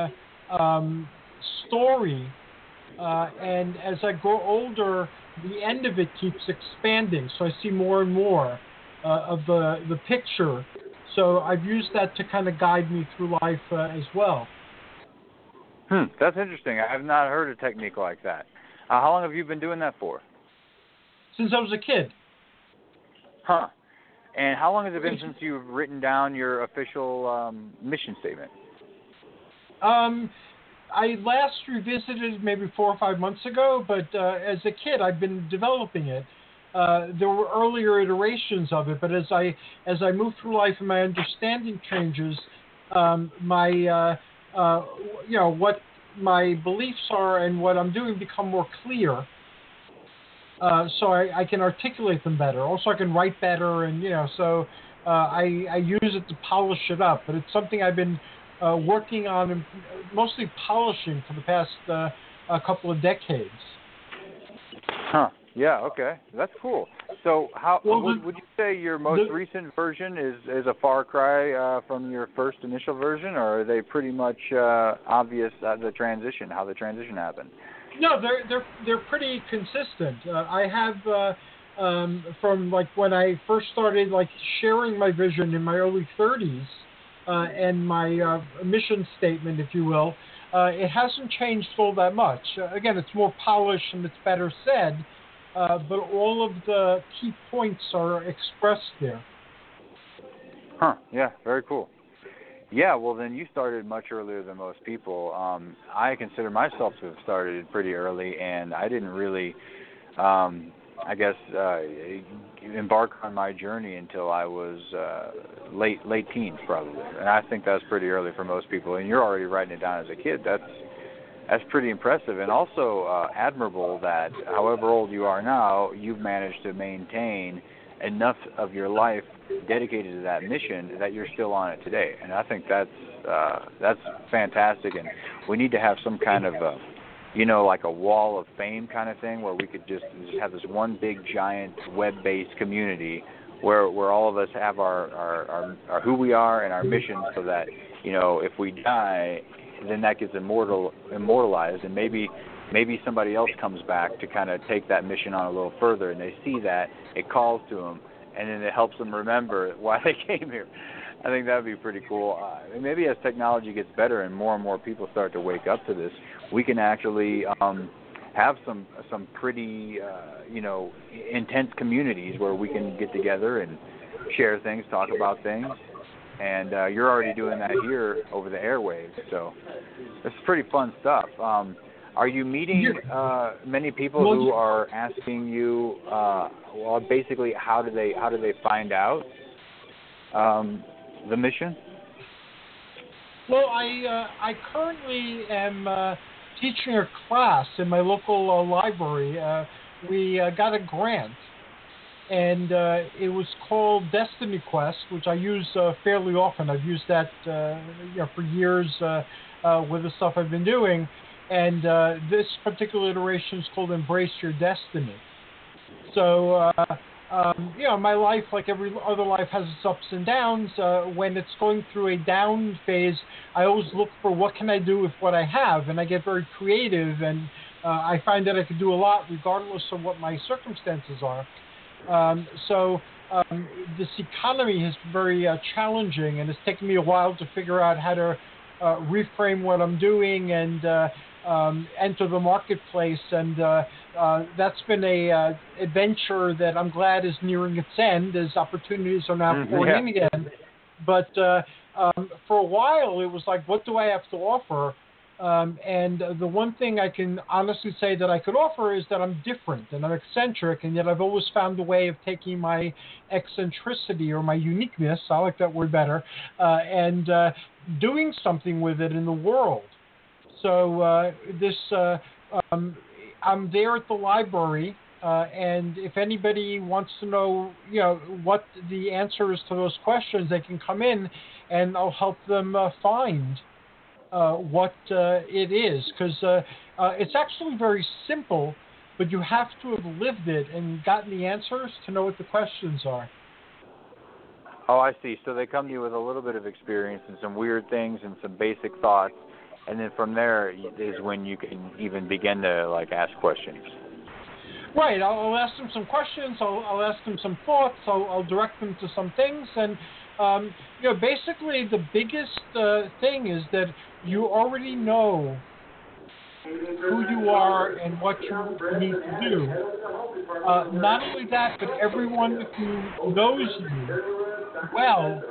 story, and as I grow older, the end of it keeps expanding, so I see more and more of the picture. So I've used that to kind of guide me through life as well. That's interesting. I have not heard a technique like that. How long have you been doing that for? Since I was a kid. Huh. And how long has it been since you've written down your official mission statement? I last revisited maybe 4 or 5 months ago, but as a kid, I've been developing it. there were earlier iterations of it, but as I move through life and my understanding changes, what my beliefs are and what I'm doing become more clear. So I can articulate them better. Also, I can write better, and so I use it to polish it up. But it's something I've been working on and mostly polishing for the past a couple of decades. Huh. Yeah. Okay. That's cool. So, how would you say your most recent version is a far cry from your first initial version, or are they pretty much obvious how the transition happened? No, they're pretty consistent. I have from like when I first started like sharing my vision in my early 30s and my mission statement, if you will. It hasn't changed all that much. Again, it's more polished and it's better said, but all of the key points are expressed there. Huh. Yeah. Very cool. Yeah, well, then you started much earlier than most people. I consider myself to have started pretty early, and I didn't really, embark on my journey until I was late teens, probably. And I think that's pretty early for most people. And you're already writing it down as a kid. That's pretty impressive, and also admirable that however old you are now, you've managed to maintain enough of your life dedicated to that mission that you're still on it today. And I think that's fantastic. And we need to have some kind of like a wall of fame kind of thing where we could just have this one big giant web-based community where all of us have our who we are and our missions, so that if we die, then that gets immortalized, and maybe somebody else comes back to kind of take that mission on a little further, and they see that, it calls to them, and then it helps them remember why they came here. I think that would be pretty cool. Maybe as technology gets better and more people start to wake up to this, we can actually have some pretty intense communities where we can get together and share things, talk about things. And you're already doing that here over the airwaves, so it's pretty fun stuff. Are you meeting many people who are asking you, basically, how do they find out the mission? Well, I currently am teaching a class in my local library. We got a grant, and it was called Destiny Quest, which I use fairly often. I've used that for years with the stuff I've been doing. And this particular iteration is called Embrace Your Destiny. So, my life, like every other life, has its ups and downs. When it's going through a down phase, I always look for what can I do with what I have, and I get very creative, and I find that I can do a lot regardless of what my circumstances are. This economy is very challenging, and it's taken me a while to figure out how to reframe what I'm doing and enter the marketplace, and that's been a adventure that I'm glad is nearing its end, as opportunities are now pouring in again. But for a while, it was like, what do I have to offer? And the one thing I can honestly say that I could offer is that I'm different and I'm eccentric, and yet I've always found a way of taking my eccentricity or my uniqueness, I like that word better, and doing something with it in the world. So I'm there at the library, and if anybody wants to know, what the answer is to those questions, they can come in, and I'll help them find what it is, because it's actually very simple, but you have to have lived it and gotten the answers to know what the questions are. Oh, I see. So they come to you with a little bit of experience and some weird things and some basic thoughts, and then from there is when you can even begin to ask questions. Right. I'll ask them some questions. I'll ask them some thoughts. I'll direct them to some things, and basically the biggest thing is that you already know who you are and what you need to do. Not only that, but everyone who knows you well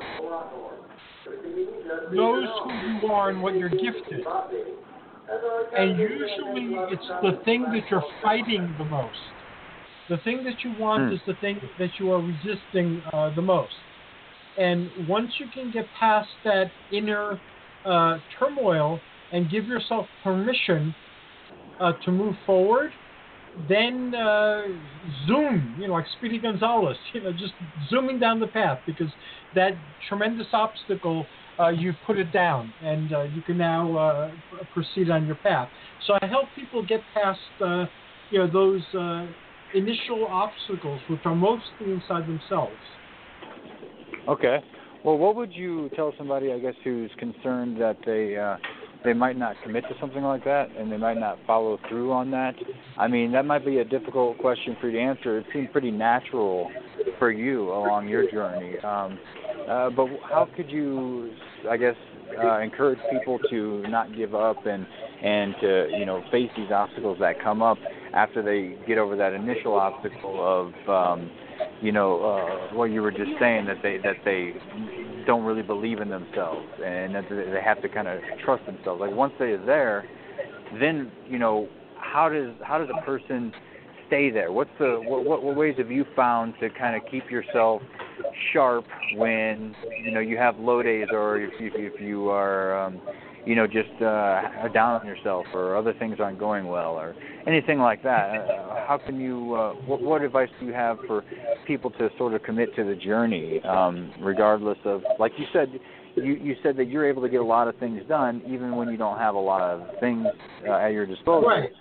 knows who you are and what you're gifted. And usually it's the thing that you're fighting the most. The thing that you want is the thing that you are resisting the most. And once you can get past that inner turmoil and give yourself permission to move forward, then zoom, like Speedy Gonzales, just zooming down the path, because that tremendous obstacle, you've put it down, and you can now proceed on your path. So I help people get past, those initial obstacles, which are mostly inside themselves. Okay. Well, what would you tell somebody, I guess, who's concerned that they might not commit to something like that and they might not follow through on that? I mean, that might be a difficult question for you to answer. It seemed pretty natural for you along your journey. But how could you, I guess, encourage people to not give up and to, face these obstacles that come up after they get over that initial obstacle of, what you were just saying, that they don't really believe in themselves and that they have to kind of trust themselves. Like once they're there, then how does a person stay there? What ways have you found to kind of keep yourself sharp when you have low days, or if you are just down on yourself, or other things aren't going well, or anything like that? How can you? What advice do you have for people to sort of commit to the journey, regardless of, like you said, you said that you're able to get a lot of things done even when you don't have a lot of things at your disposal. Right.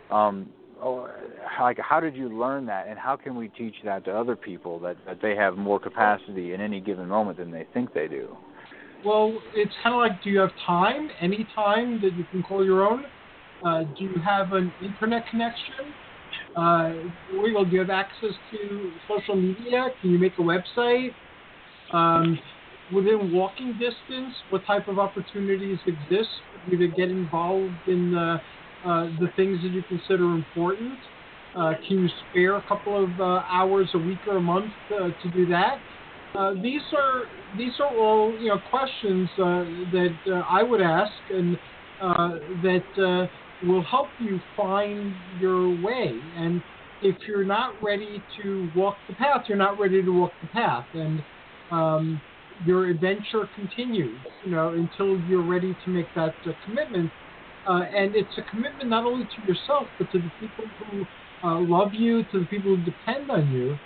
How did you learn that, and how can we teach that to other people, that they have more capacity in any given moment than they think they do? Well, it's kind of like, do you have time, any time that you can call your own? Do you have an internet connection? Do you have access to social media? Can you make a website? Within walking distance, what type of opportunities exist for you to get involved in the things that you consider important? Can you spare a couple of hours a week or a month to do that? These are all questions that I would ask, and that will help you find your way. And if you're not ready to walk the path, you're not ready to walk the path, and your adventure continues, until you're ready to make that commitment. And it's a commitment not only to yourself, but to the people who love you, to the people who depend on you.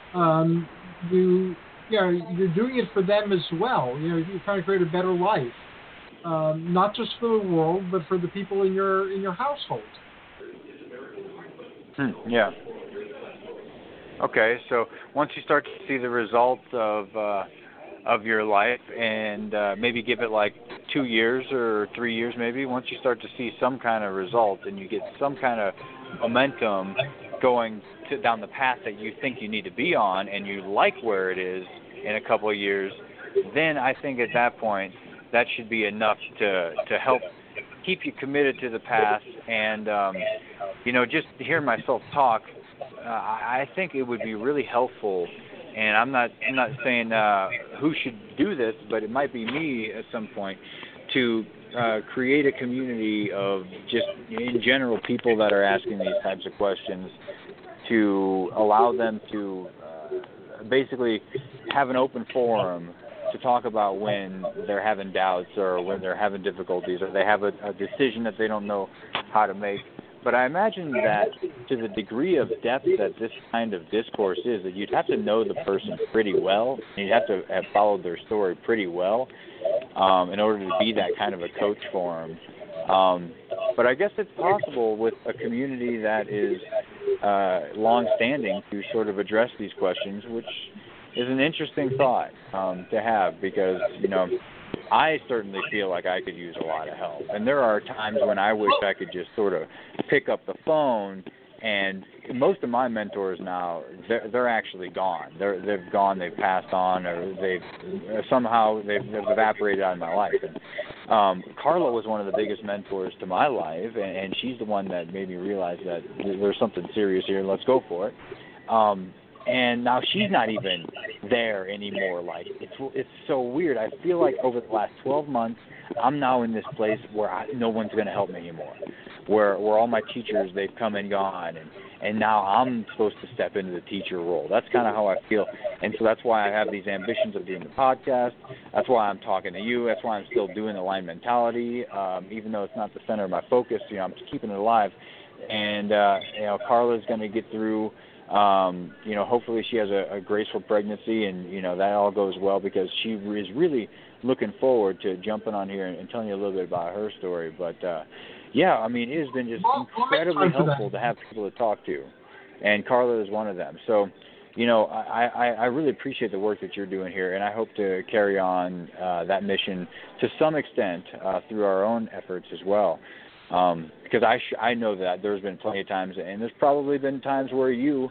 You're doing it for them as well. You're trying to create a better life, not just for the world, but for the people in your household. Yeah. Okay, so once you start to see the results of your life, and maybe give it like 2 years or 3 years, maybe once you start to see some kind of result and you get some kind of momentum going down the path that you think you need to be on, and you like where it is in a couple of years, then I think at that point that should be enough to help keep you committed to the path. And just to hear myself talk, I think it would be really helpful. And I'm not saying who should do this, but it might be me at some point, to create a community of just, in general, people that are asking these types of questions, to allow them to basically have an open forum to talk about when they're having doubts, or when they're having difficulties, or they have a decision that they don't know how to make. But I imagine that to the degree of depth that this kind of discourse is, that you'd have to know the person pretty well, and you'd have to have followed their story pretty well in order to be that kind of a coach for them. But I guess it's possible with a community that is long-standing to sort of address these questions, which is an interesting thought to have, because, I certainly feel like I could use a lot of help. And there are times when I wish I could just sort of pick up the phone, and most of my mentors now, they're actually gone. They've gone, they've passed on, or they've evaporated out of my life. And Carla was one of the biggest mentors to my life, and she's the one that made me realize that there's something serious here, let's go for it. And now she's not even there anymore. Like, it's so weird. I feel like over the last 12 months, I'm now in this place where no one's going to help me anymore. where all my teachers, they've come and gone, and now I'm supposed to step into the teacher role. That's kind of how I feel. And so that's why I have these ambitions of doing the podcast. That's why I'm talking to you. That's why I'm still doing Aligned Mentality, even though it's not the center of my focus. I'm just keeping it alive. And, Carla's going to get through, hopefully she has a graceful pregnancy, and, that all goes well, because she is really looking forward to jumping on here and telling you a little bit about her story. But, it has been just incredibly helpful to have people to talk to, and Carla is one of them. So, I really appreciate the work that you're doing here, and I hope to carry on that mission to some extent through our own efforts as well. Because I know that there's been plenty of times, and there's probably been times where you,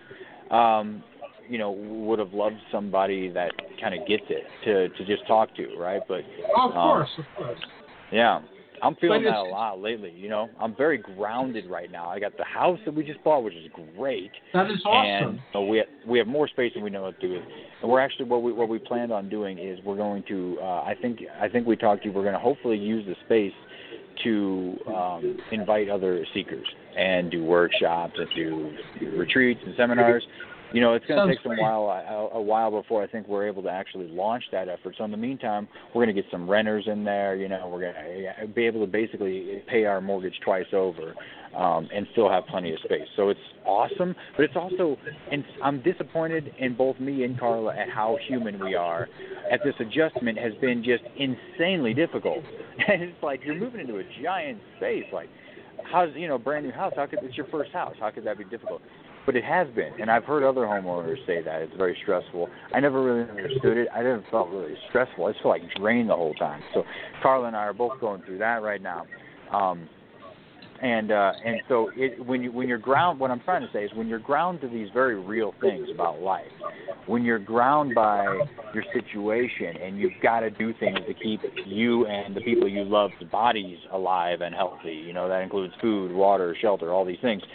would have loved somebody that kind of gets it to just talk to, right? But of course. Yeah, I'm feeling that a lot lately. I'm very grounded right now. I got the house that we just bought, which is great. That is awesome. And we have more space than we know what to do with. And we're actually what we planned on doing is we're going to I think we talked to you. We're going to hopefully use the space to invite other seekers and do workshops and do retreats and seminars. It's going to take a while before I think we're able to actually launch that effort. So in the meantime, we're going to get some renters in there. We're going to be able to basically pay our mortgage twice over and still have plenty of space. So it's awesome, but it's also, and I'm disappointed in both me and Carla at how human we are. At this adjustment has been just insanely difficult. And it's like you're moving into a giant space. Like, how's brand new house? It's your first house? How could that be difficult? But it has been, and I've heard other homeowners say that it's very stressful. I never really understood it. I never felt really stressful. I just felt like drained the whole time. So Carla and I are both going through that right now. And so when you're ground, what I'm trying to say is when you're ground to these very real things about life, when you're ground by your situation and you've got to do things to keep you and the people you love's bodies alive and healthy, that includes food, water, shelter, all these things.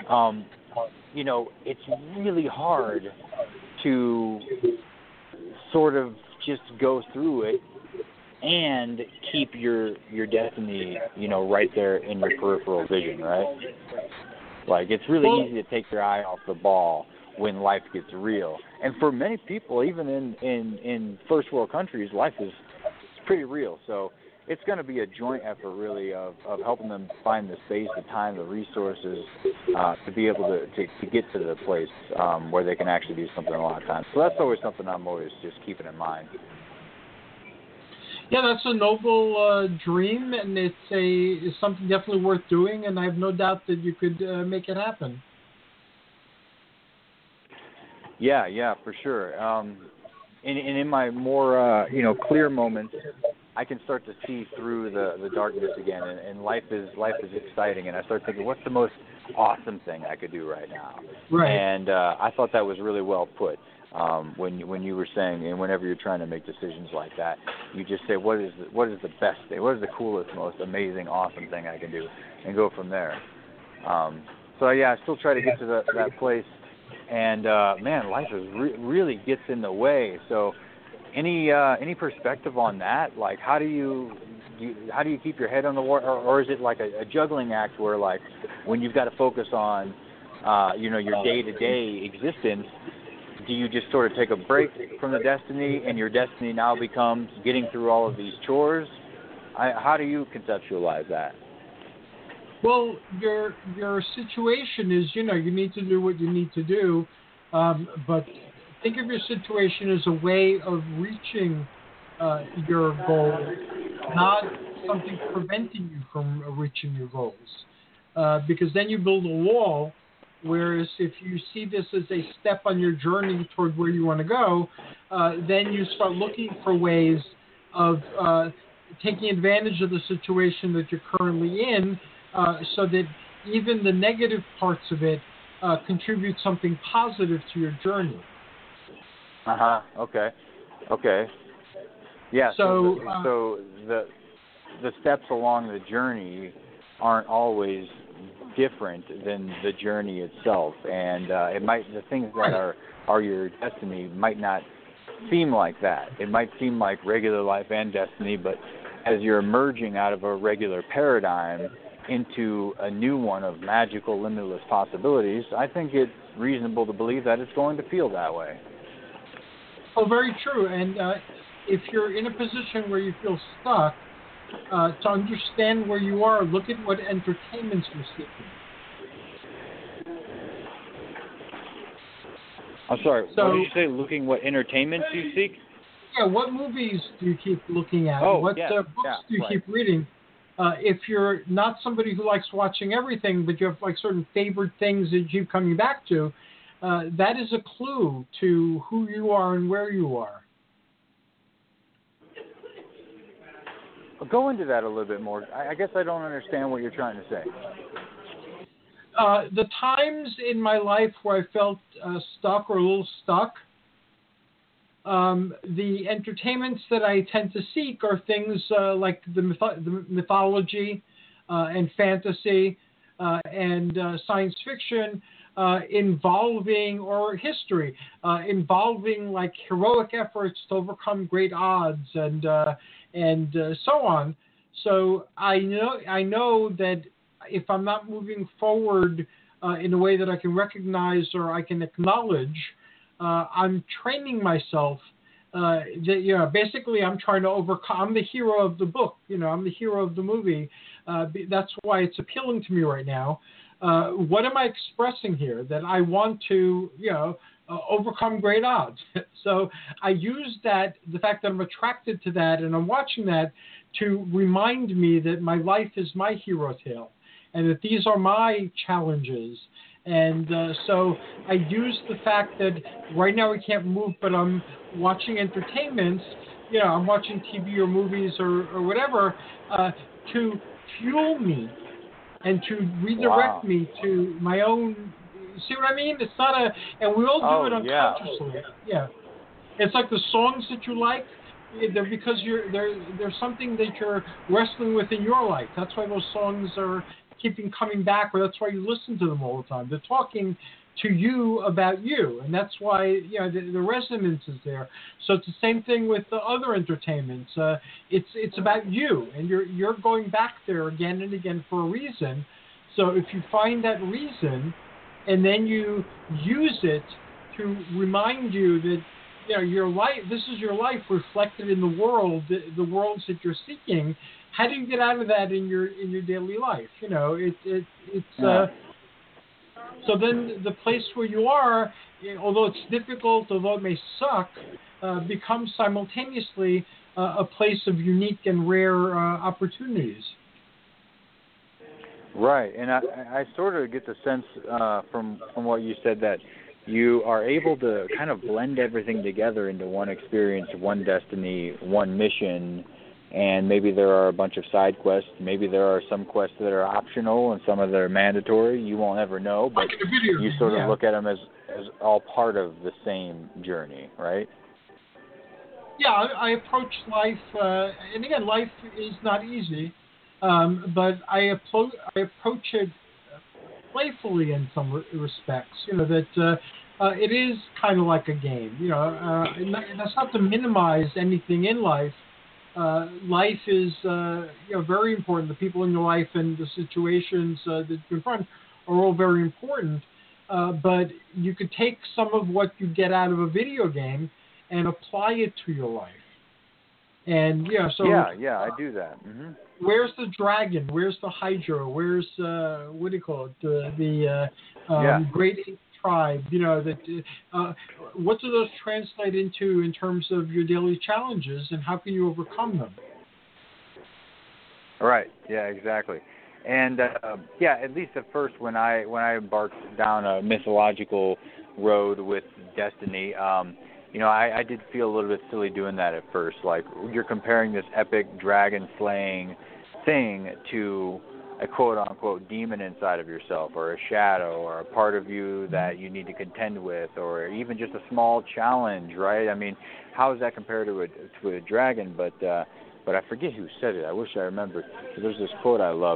It's really hard to sort of just go through it and keep your destiny, right there in your peripheral vision, right? Like, it's really easy to take your eye off the ball when life gets real. And for many people, even in first world countries, life is pretty real. So it's going to be a joint effort, really, of helping them find the space, the time, the resources to be able to get to the place where they can actually do something a lot of times. So that's always something I'm always just keeping in mind. Yeah, that's a noble dream, and it's something definitely worth doing, and I have no doubt that you could make it happen. Yeah, for sure. And in my more clear moments, I can start to see through the darkness again, and life is exciting. And I start thinking, what's the most awesome thing I could do right now? Right. And I thought that was really well put. When you were saying, and whenever you're trying to make decisions like that, you just say, what is the best thing? What is the coolest, most amazing, awesome thing I can do, and go from there. I still try to get to that place. And man, life is really gets in the way. So. Any perspective on that? Like, how do you keep your head on the water, or is it like a juggling act where, like, when you've got to focus on, your day-to-day existence, do you just sort of take a break from the destiny, and your destiny now becomes getting through all of these chores? How do you conceptualize that? Well, your situation is, you need to do what you need to do, but think of your situation as a way of reaching your goal, not something preventing you from reaching your goals. Because then you build a wall, whereas if you see this as a step on your journey toward where you want to go, then you start looking for ways of taking advantage of the situation that you're currently in, so that even the negative parts of it contribute something positive to your journey. Okay. Yeah. So the steps along the journey aren't always different than the journey itself, and the things that are your destiny might not seem like that. It might seem like regular life and destiny, but as you're emerging out of a regular paradigm, into a new one of magical, limitless possibilities, I think it's reasonable to believe that it's going to feel that way. Oh, very true. And if you're in a position where you feel stuck, to understand where you are, look at what entertainments you're seeking. I'm sorry, So, what did you say? Looking what entertainments you seek? Yeah, what movies do you keep looking at? Oh, What yeah, books do you keep reading? If you're not somebody who likes watching everything, but you have like certain favorite things that you keep coming back to, that is a clue to who you are and where you are. Go into that a little bit more. I guess I don't understand what you're trying to say. The times in my life where I felt stuck or a little stuck, the entertainments that I tend to seek are things like the mythology and fantasy and science fiction involving, or history, involving like heroic efforts to overcome great odds and so on. So I know that if I'm not moving forward in a way that I can recognize or I can acknowledge, I'm training myself. Basically, I'm trying to overcome. I'm the hero of the book. I'm the hero of the movie. That's why it's appealing to me right now. What am I expressing here? That I want to, overcome great odds. So I use the fact that I'm attracted to that and I'm watching that to remind me that my life is my hero tale and that these are my challenges. And so I use the fact that right now we can't move, but I'm watching entertainments, I'm watching TV or movies or whatever, to fuel me and to redirect me to my own. See what I mean? It's not and we all do it unconsciously. Yeah. It's like the songs that you like, they're because there's something that you're wrestling with in your life. That's why those songs are keeping coming back, or that's why you listen to them all the time. They're talking to you about you, and that's why the resonance is there. So it's the same thing with the other entertainments. It's about you, and you're going back there again and again for a reason. So if you find that reason, and then you use it to remind you that your life, this is your life reflected in the world, the worlds that you're seeking. How do you get out of that in your daily life? So then the place where you are, although it's difficult, although it may suck, becomes simultaneously a place of unique and rare opportunities. Right, and I sort of get the sense from what you said that you are able to kind of blend everything together into one experience, one destiny, one mission. And maybe there are a bunch of side quests. Maybe there are some quests that are optional and some that are mandatory. You won't ever know, but you sort of look at them as all part of the same journey, right? Yeah, I approach life, and again, life is not easy, but I approach it playfully in some respects. That it is kind of like a game. That's not to minimize anything in life. Life is, very important. The people in your life and the situations that you confront are all very important. But you could take some of what you get out of a video game and apply it to your life. And I do that. Mm-hmm. Where's the dragon? Where's the Hydra? Where's what do you call it? The Great Ape Tribe. What do those translate into in terms of your daily challenges, and how can you overcome them? Right. Yeah. Exactly. And at least at first, when I embarked down a mythological road with Destiny, I did feel a little bit silly doing that at first. Like, you're comparing this epic dragon slaying thing to a quote-unquote demon inside of yourself, or a shadow, or a part of you that you need to contend with, or even just a small challenge, right? I mean, how does that compare to a dragon? But I forget who said it. I wish I remembered. There's this quote I love.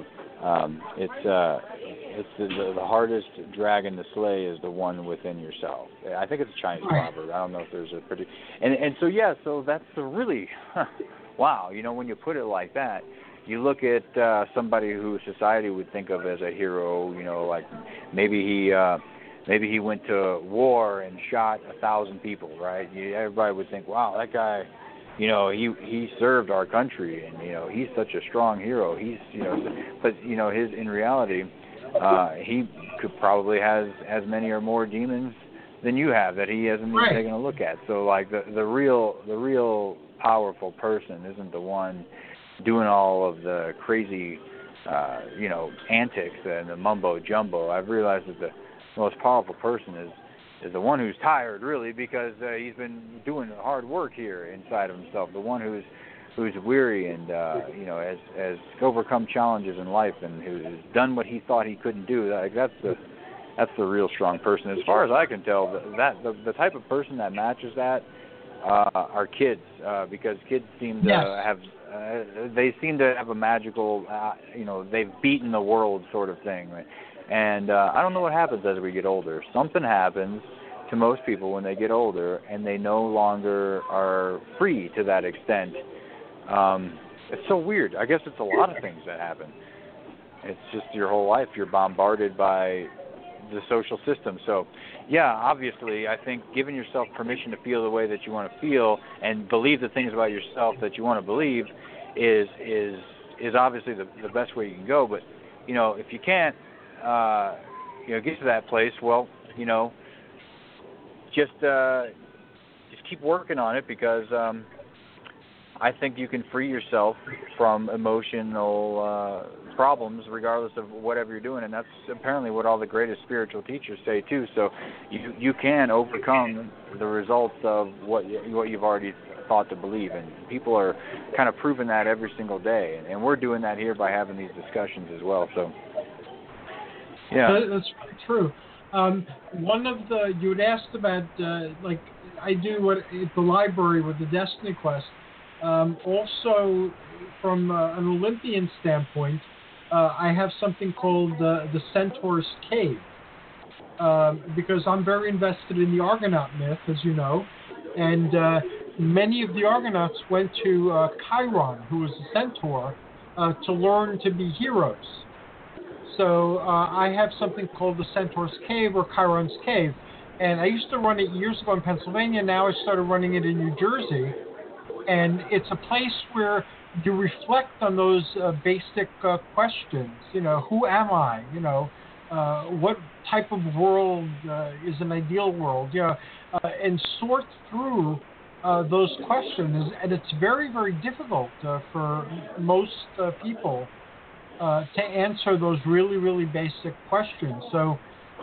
It's the hardest dragon to slay is the one within yourself. I think it's a Chinese proverb. I don't know if there's a so that's a really wow. When you put it like that, you look at somebody who society would think of as a hero, like maybe he went to war and shot 1,000 people, right? Everybody would think, wow, that guy, he served our country, and he's such a strong hero. But his in reality, he could probably has as many or more demons than you have that he hasn't even taken a look at. So like the real powerful person isn't the one doing all of the crazy antics and the mumbo jumbo. I've realized that the most powerful person is the one who's tired, really, because he's been doing hard work here inside of himself. The one who's weary and has overcome challenges in life and who's done what he thought he couldn't do. Like that's the real strong person, as far as I can tell. The type of person that matches that are kids, because kids seem to have they seem to have a magical, they've beaten the world sort of thing. Right? And I don't know what happens as we get older. Something happens to most people when they get older, and they no longer are free to that extent. It's so weird. I guess it's a lot of things that happen. It's just your whole life you're bombarded by the social system. So, yeah, obviously, I think giving yourself permission to feel the way that you want to feel and believe the things about yourself that you want to believe is obviously the best way you can go. But, if you can't, get to that place, well, just keep working on it, because I think you can free yourself from emotional problems regardless of whatever you're doing, and that's apparently what all the greatest spiritual teachers say too. So you can overcome the results of what you've already thought to believe, and people are kind of proving that every single day, and we're doing that here by having these discussions as well. So yeah, that's true. One of you had asked about like I do at the library with the Destiny Quest. Also, from an Olympian standpoint, I have something called the Centaur's Cave, because I'm very invested in the Argonaut myth, as you know, and many of the Argonauts went to Chiron, who was a centaur, to learn to be heroes. So I have something called the Centaur's Cave or Chiron's Cave, and I used to run it years ago in Pennsylvania. Now I started running it in New Jersey. And it's a place where you reflect on those basic questions. Who am I? What type of world is an ideal world? And sort through those questions. And it's very, very difficult for most people to answer those really, really basic questions. So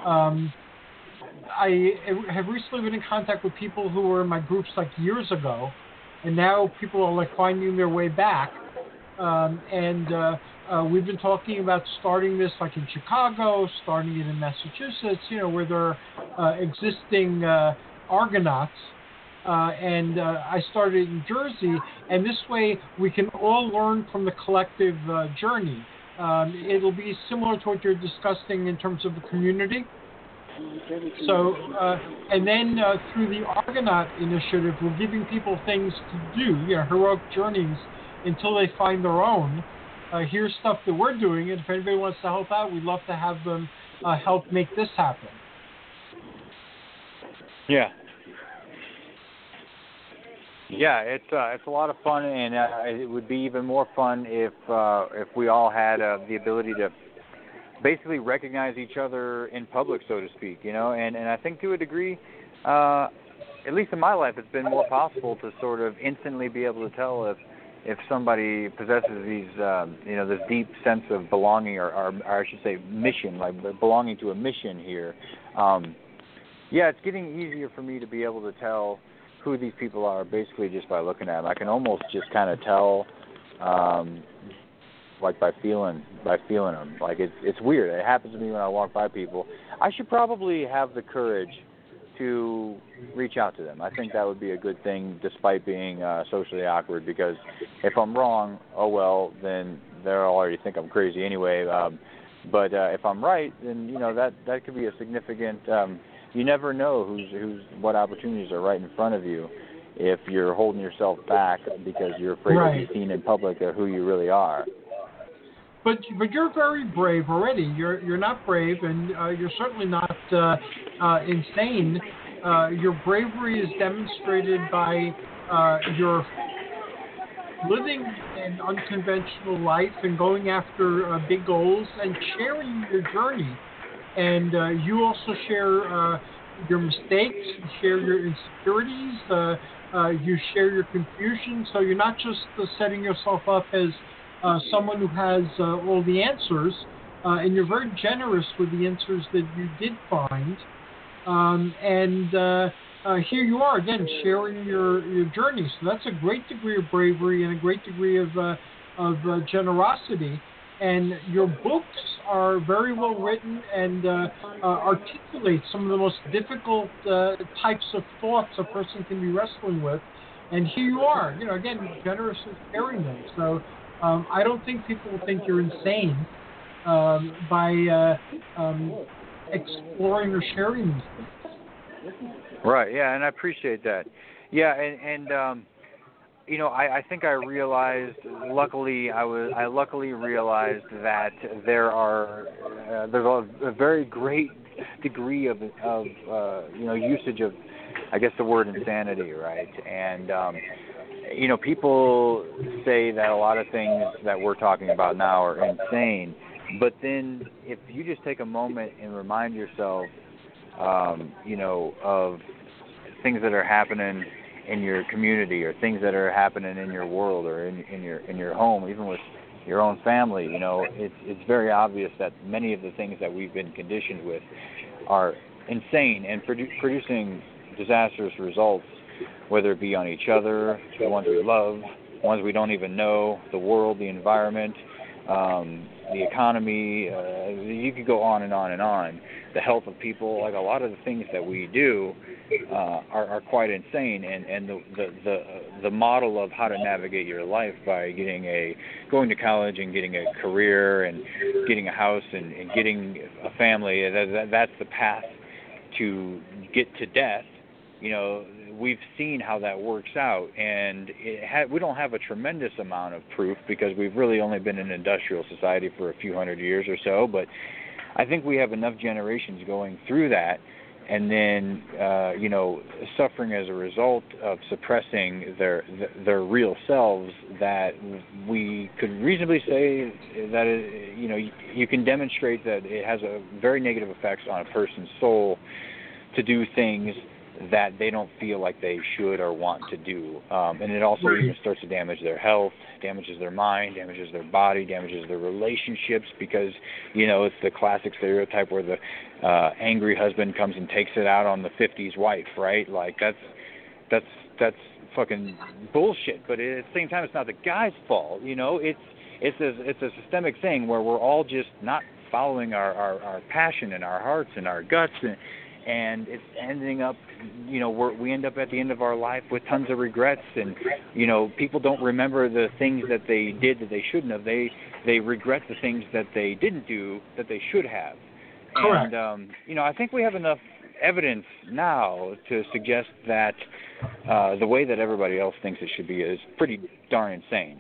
I have recently been in contact with people who were in my groups like years ago. And now people are like finding their way back, and we've been talking about starting this like in Chicago, starting it in Massachusetts, where there are existing Argonauts, and I started in Jersey, and this way we can all learn from the collective journey. It'll be similar to what you're discussing in terms of the community. So, and then through the Argonaut Initiative, we're giving people things to do, heroic journeys until they find their own. Here's stuff that we're doing, and if anybody wants to help out, we'd love to have them help make this happen. Yeah. Yeah, it's a lot of fun, and it would be even more fun if we all had the ability to basically recognize each other in public, so to speak, and I think to a degree, at least in my life, it's been more possible to sort of instantly be able to tell if somebody possesses these, this deep sense of belonging, or I should say mission, like belonging to a mission here. It's getting easier for me to be able to tell who these people are basically just by looking at them. I can almost just kind of tell, like by feeling them. Like it's weird. It happens to me when I walk by people. I should probably have the courage to reach out to them. I think that would be a good thing, despite being socially awkward, because if I'm wrong, oh well, then they'll already think I'm crazy anyway. But if I'm right, then that could be a significant. You never know what opportunities are right in front of you if you're holding yourself back because you're afraid to be seen in public of who you really are. But you're very brave already. You're not brave, and you're certainly not insane. Your bravery is demonstrated by your living an unconventional life and going after big goals and sharing your journey. And you also share your mistakes, you share your insecurities, you share your confusion. So you're not just setting yourself up as someone who has all the answers, and you're very generous with the answers that you did find. Here you are again sharing your journey. So that's a great degree of bravery and a great degree of generosity. And your books are very well written and articulate some of the most difficult types of thoughts a person can be wrestling with. And here you are, again, generous in sharing them. So I don't think people will think you're insane by exploring or sharing these things. Right. Yeah, and I appreciate that. Yeah, and I think I realized. Luckily, I luckily realized that there's a very great degree of usage of, I guess, the word insanity, right? And people say that a lot of things that we're talking about now are insane, but then if you just take a moment and remind yourself, of things that are happening in your community or things that are happening in your world or in your home, even with your own family, it's very obvious that many of the things that we've been conditioned with are insane and producing disastrous results, whether it be on each other, the ones we love, ones we don't even know, the world, the environment, the economy, you could go on and on and on. The health of people, like a lot of the things that we do are quite insane, and the model of how to navigate your life by going to college and getting a career and getting a house and getting a family, that's the path to get to death. We've seen how that works out, and we don't have a tremendous amount of proof because we've really only been in an industrial society for a few hundred years or so, but I think we have enough generations going through that, and then suffering as a result of suppressing their real selves, that we could reasonably say that you can demonstrate that it has a very negative effects on a person's soul to do things that they don't feel like they should or want to do. And it also even starts to damage their health, damages their mind, damages their body, damages their relationships, because, it's the classic stereotype where the angry husband comes and takes it out on the 50s wife, right? Like, that's fucking bullshit. But at the same time, it's not the guy's fault, It's a systemic thing where we're all just not following our passion and our hearts and our guts, and it's ending up, we end up at the end of our life with tons of regrets, and, people don't remember the things that they did that they shouldn't have. They regret the things that they didn't do that they should have. Correct. And, I think we have enough evidence now to suggest that the way that everybody else thinks it should be is pretty darn insane.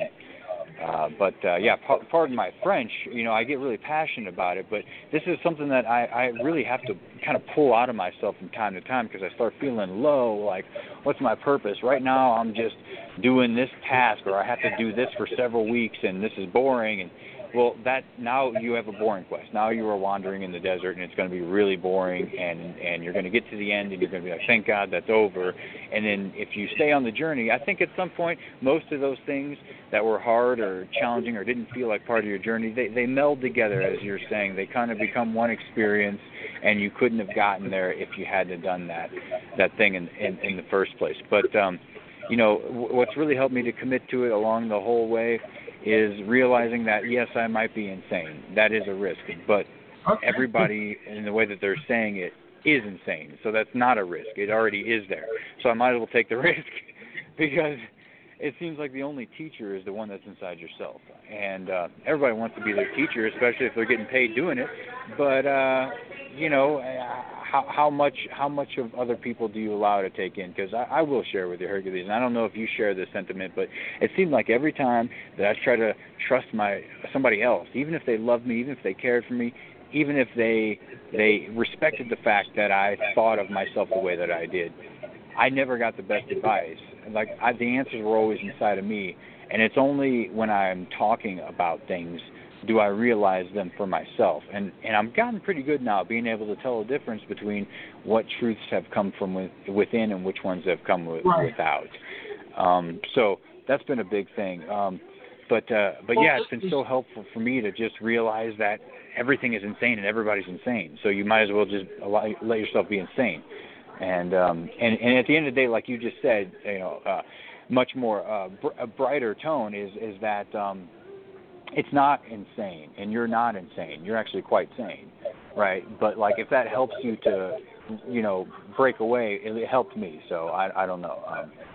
Pardon my French, I get really passionate about it, but this is something that I really have to kind of pull out of myself from time to time, because I start feeling low, like, what's my purpose? Right now I'm just doing this task, or I have to do this for several weeks, and this is boring, and well, now you have a boring quest. Now you are wandering in the desert, and it's going to be really boring, and you're going to get to the end, and you're going to be like, thank God that's over. And then if you stay on the journey, I think at some point most of those things that were hard or challenging or didn't feel like part of your journey, they meld together, as you're saying. They kind of become one experience, and you couldn't have gotten there if you hadn't done that thing in the first place. But what's really helped me to commit to it along the whole way is realizing that, yes, I might be insane. That is a risk. But everybody, in the way that they're saying it, is insane. So that's not a risk. It already is there. So I might as well take the risk, because it seems like the only teacher is the one that's inside yourself. And everybody wants to be their teacher, especially if they're getting paid doing it. But, how much of other people do you allow to take in? Because I will share with you, Hercules, and I don't know if you share this sentiment, but it seemed like every time that I try to trust somebody else, even if they loved me, even if they cared for me, even if they respected the fact that I thought of myself the way that I did, I never got the best advice. The answers were always inside of me, and it's only when I'm talking about things do I realize them for myself. And I've gotten pretty good now at being able to tell the difference between what truths have come from within and which ones have come without. So that's been a big thing. But yeah, it's been so helpful for me to just realize that everything is insane and everybody's insane. So you might as well just let yourself be insane. And at the end of the day, like you just said, much more a brighter tone is that it's not insane, and you're not insane. You're actually quite sane, right? But like if that helps you to, break away, it helped me. So I don't know.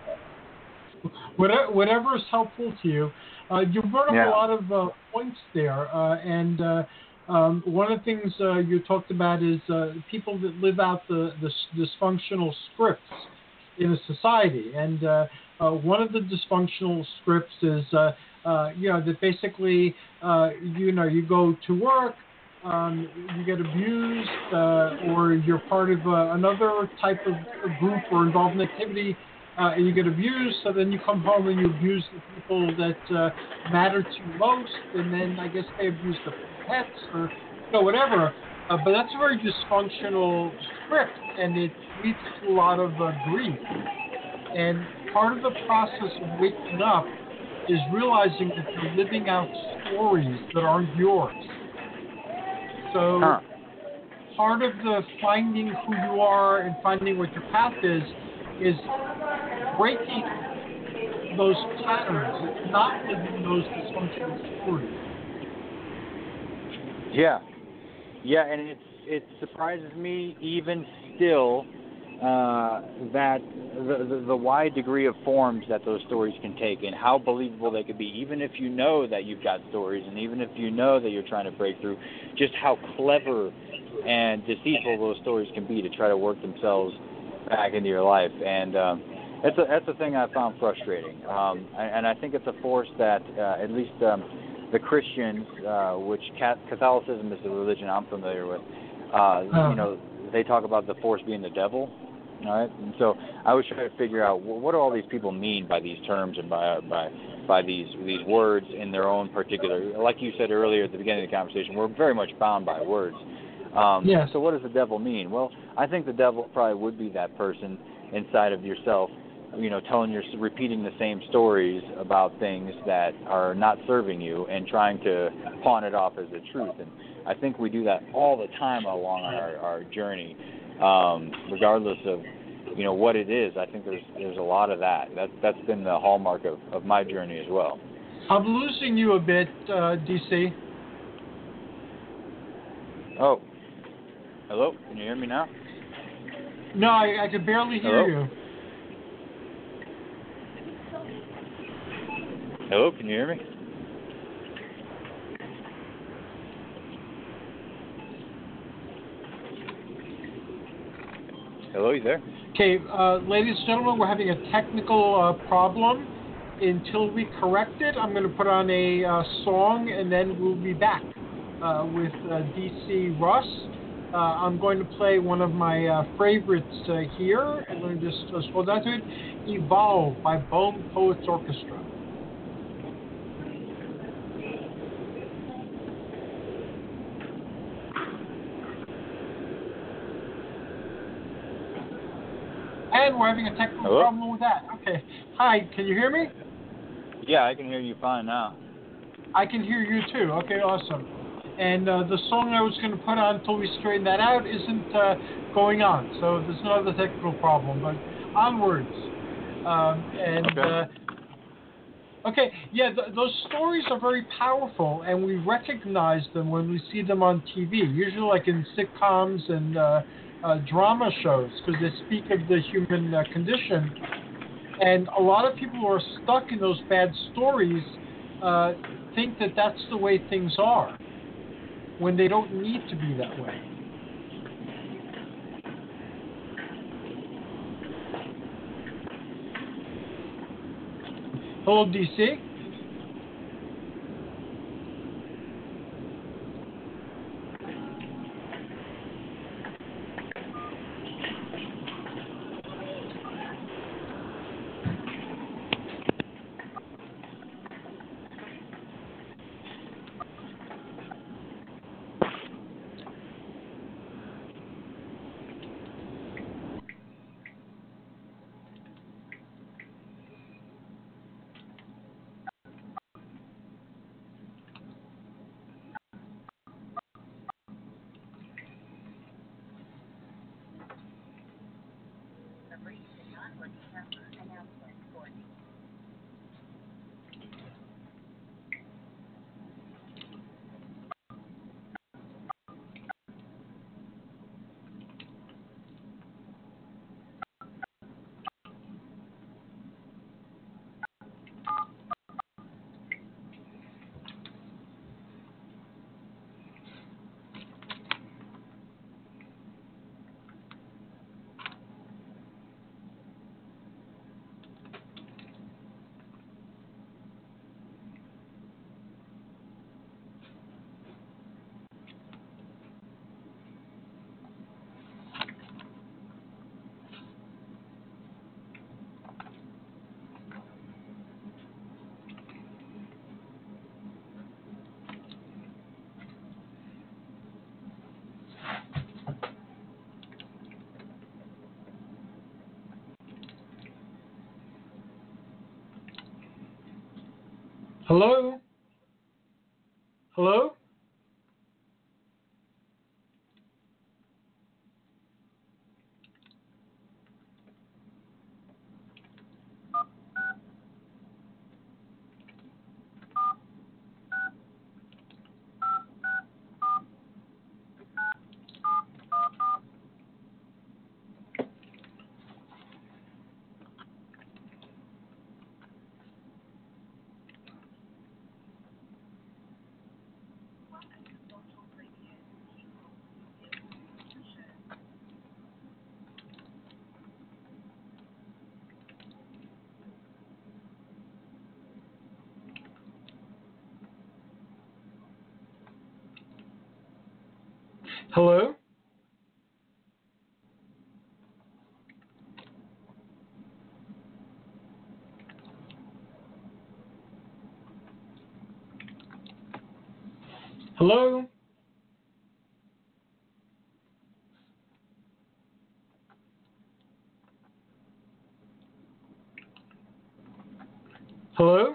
Whatever is helpful to you. You brought up a lot of points there, and one of the things you talked about is people that live out the dysfunctional scripts in a society. And one of the dysfunctional scripts is, that basically, you go to work, you get abused, or you're part of another type of group or involved in activity, and you get abused, so then you come home and you abuse the people that matter to you most, and then I guess they abuse the pets or whatever. But that's a very dysfunctional script, and it leads to a lot of grief. And part of the process of waking up is realizing that you're living out stories that aren't yours. So part of the finding who you are and finding what your path is breaking those patterns, not living those dysfunctional stories. Yeah, and it surprises me even still that the wide degree of forms that those stories can take and how believable they could be, even if you know that you've got stories and even if you know that you're trying to break through, just how clever and deceitful those stories can be to try to work themselves back into your life. And that's a thing I found frustrating. And I think it's a force that at least the Christians, which Catholicism is the religion I'm familiar with, they talk about the force being the devil. All right, and so I was trying to figure out what do all these people mean by these terms and by these words in their own particular. Like you said earlier at the beginning of the conversation, we're very much bound by words. Yes. So what does the devil mean? Well, I think the devil probably would be that person inside of yourself, repeating the same stories about things that are not serving you and trying to pawn it off as the truth. And I think we do that all the time along our journey. Regardless of what it is, I think there's a lot of that. That's been the hallmark of my journey as well. I'm losing you a bit, DC. Oh, hello? Can you hear me now? No, I could barely hear you. Hello, can you hear me? Hello, you there? Okay, ladies and gentlemen, we're having a technical problem. Until we correct it, I'm going to put on a song, and then we'll be back with DC Russ. I'm going to play one of my favorites here, and let me just scroll down to it, Evolve by Bone Poets Orchestra. And we're having a technical problem with that. Okay. Hi, can you hear me? Yeah, I can hear you fine now. I can hear you too. Okay, awesome. And the song I was going to put on until we straighten that out isn't going on. So there's another technical problem, but onwards. Okay, yeah, those stories are very powerful, and we recognize them when we see them on TV, usually like in sitcoms and drama shows, because they speak of the human condition. And a lot of people who are stuck in those bad stories think that that's the way things are when they don't need to be that way. Hello, DC. Hello? Hello? Hello? Hello? Hello?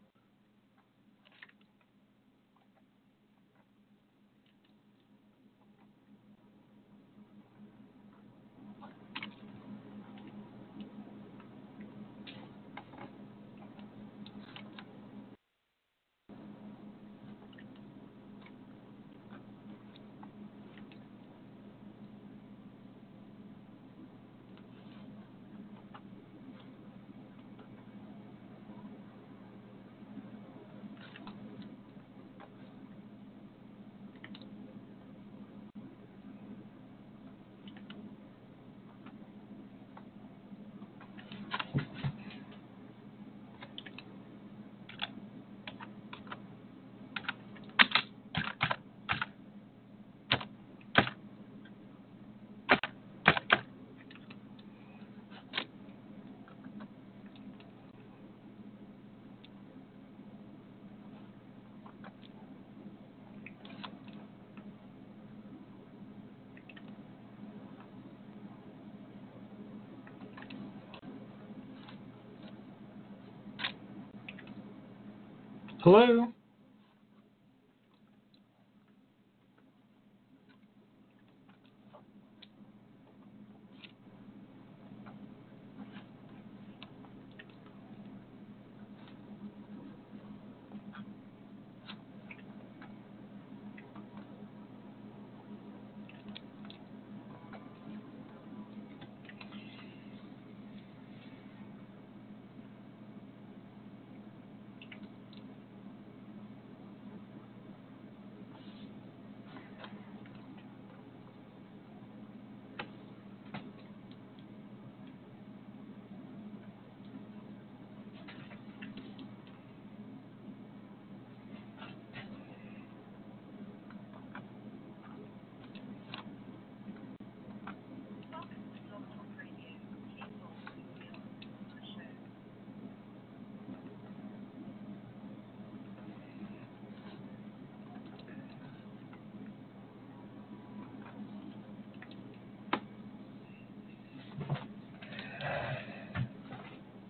Hello?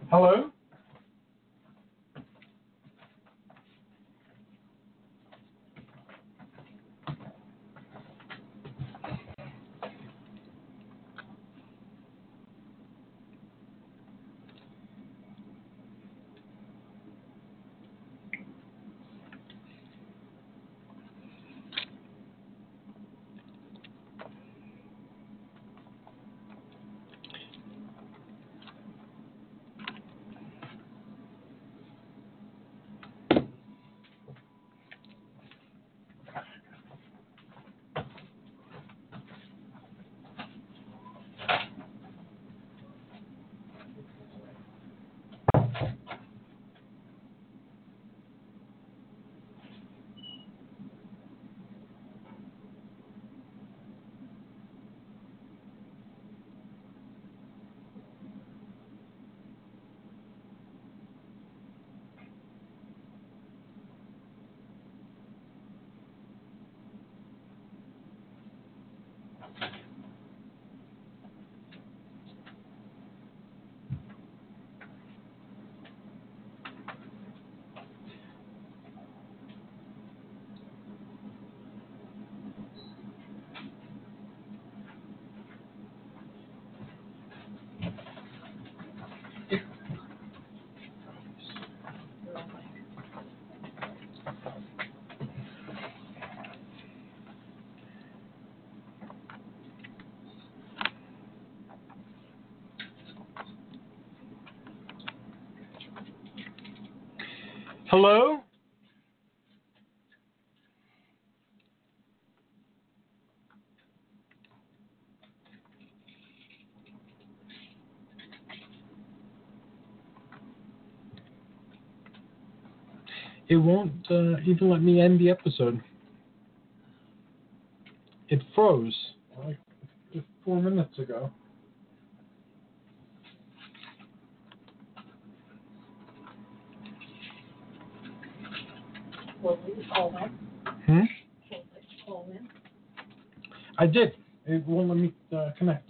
Hello? Hello? It won't even let me end the episode. It froze like just 4 minutes ago. Well, you call in. Hmm? Can you call in? I did. It won't let me connect.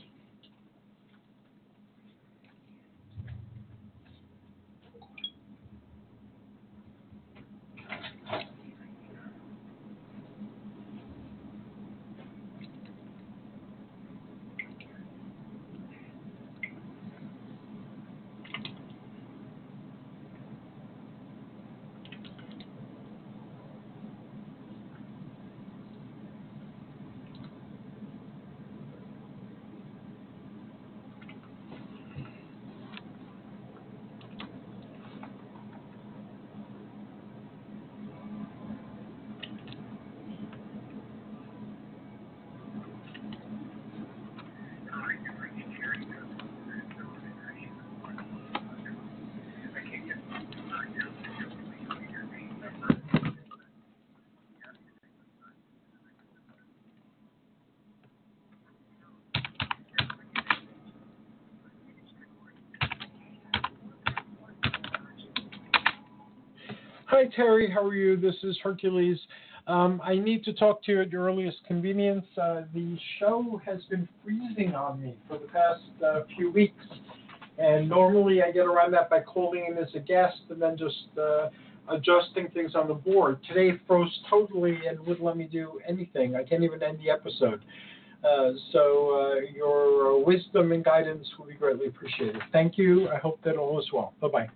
Hi, Terry. How are you? This is Hercules. I need to talk to you at your earliest convenience. The show has been freezing on me for the past few weeks, and normally I get around that by calling in as a guest and then just adjusting things on the board. Today it froze totally and wouldn't let me do anything. I can't even end the episode. So your wisdom and guidance will be greatly appreciated. Thank you. I hope that all is well. Bye-bye.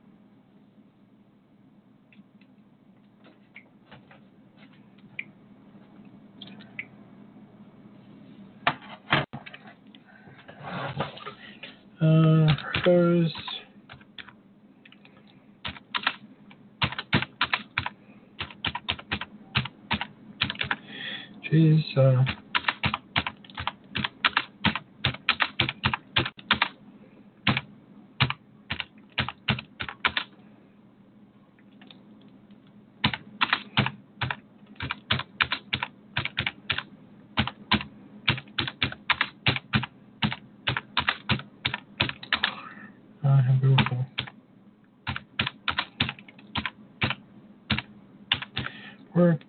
Goes. Jeez. Beautiful. Worked.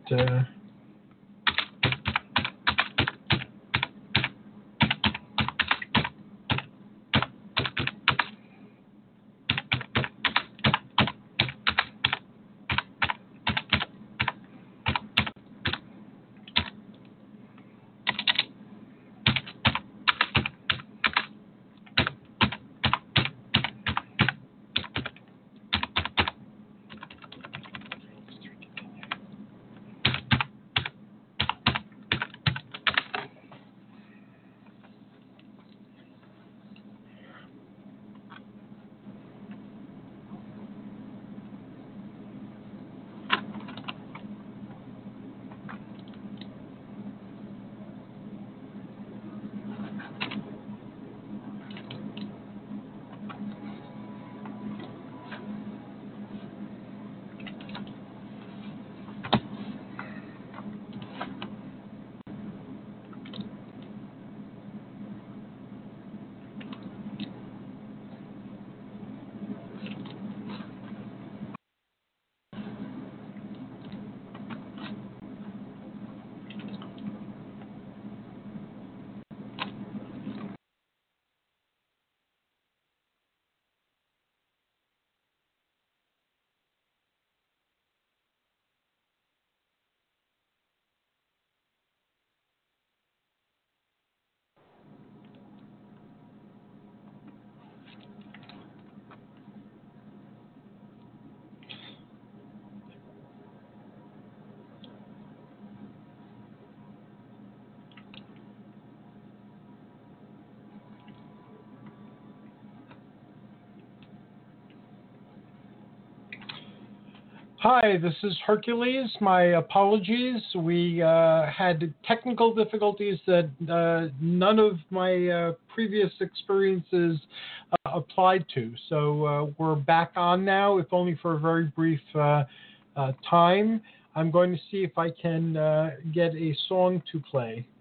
Hi, this is Hercules. My apologies. We had technical difficulties that none of my previous experiences applied to. So we're back on now, if only for a very brief time. I'm going to see if I can get a song to play.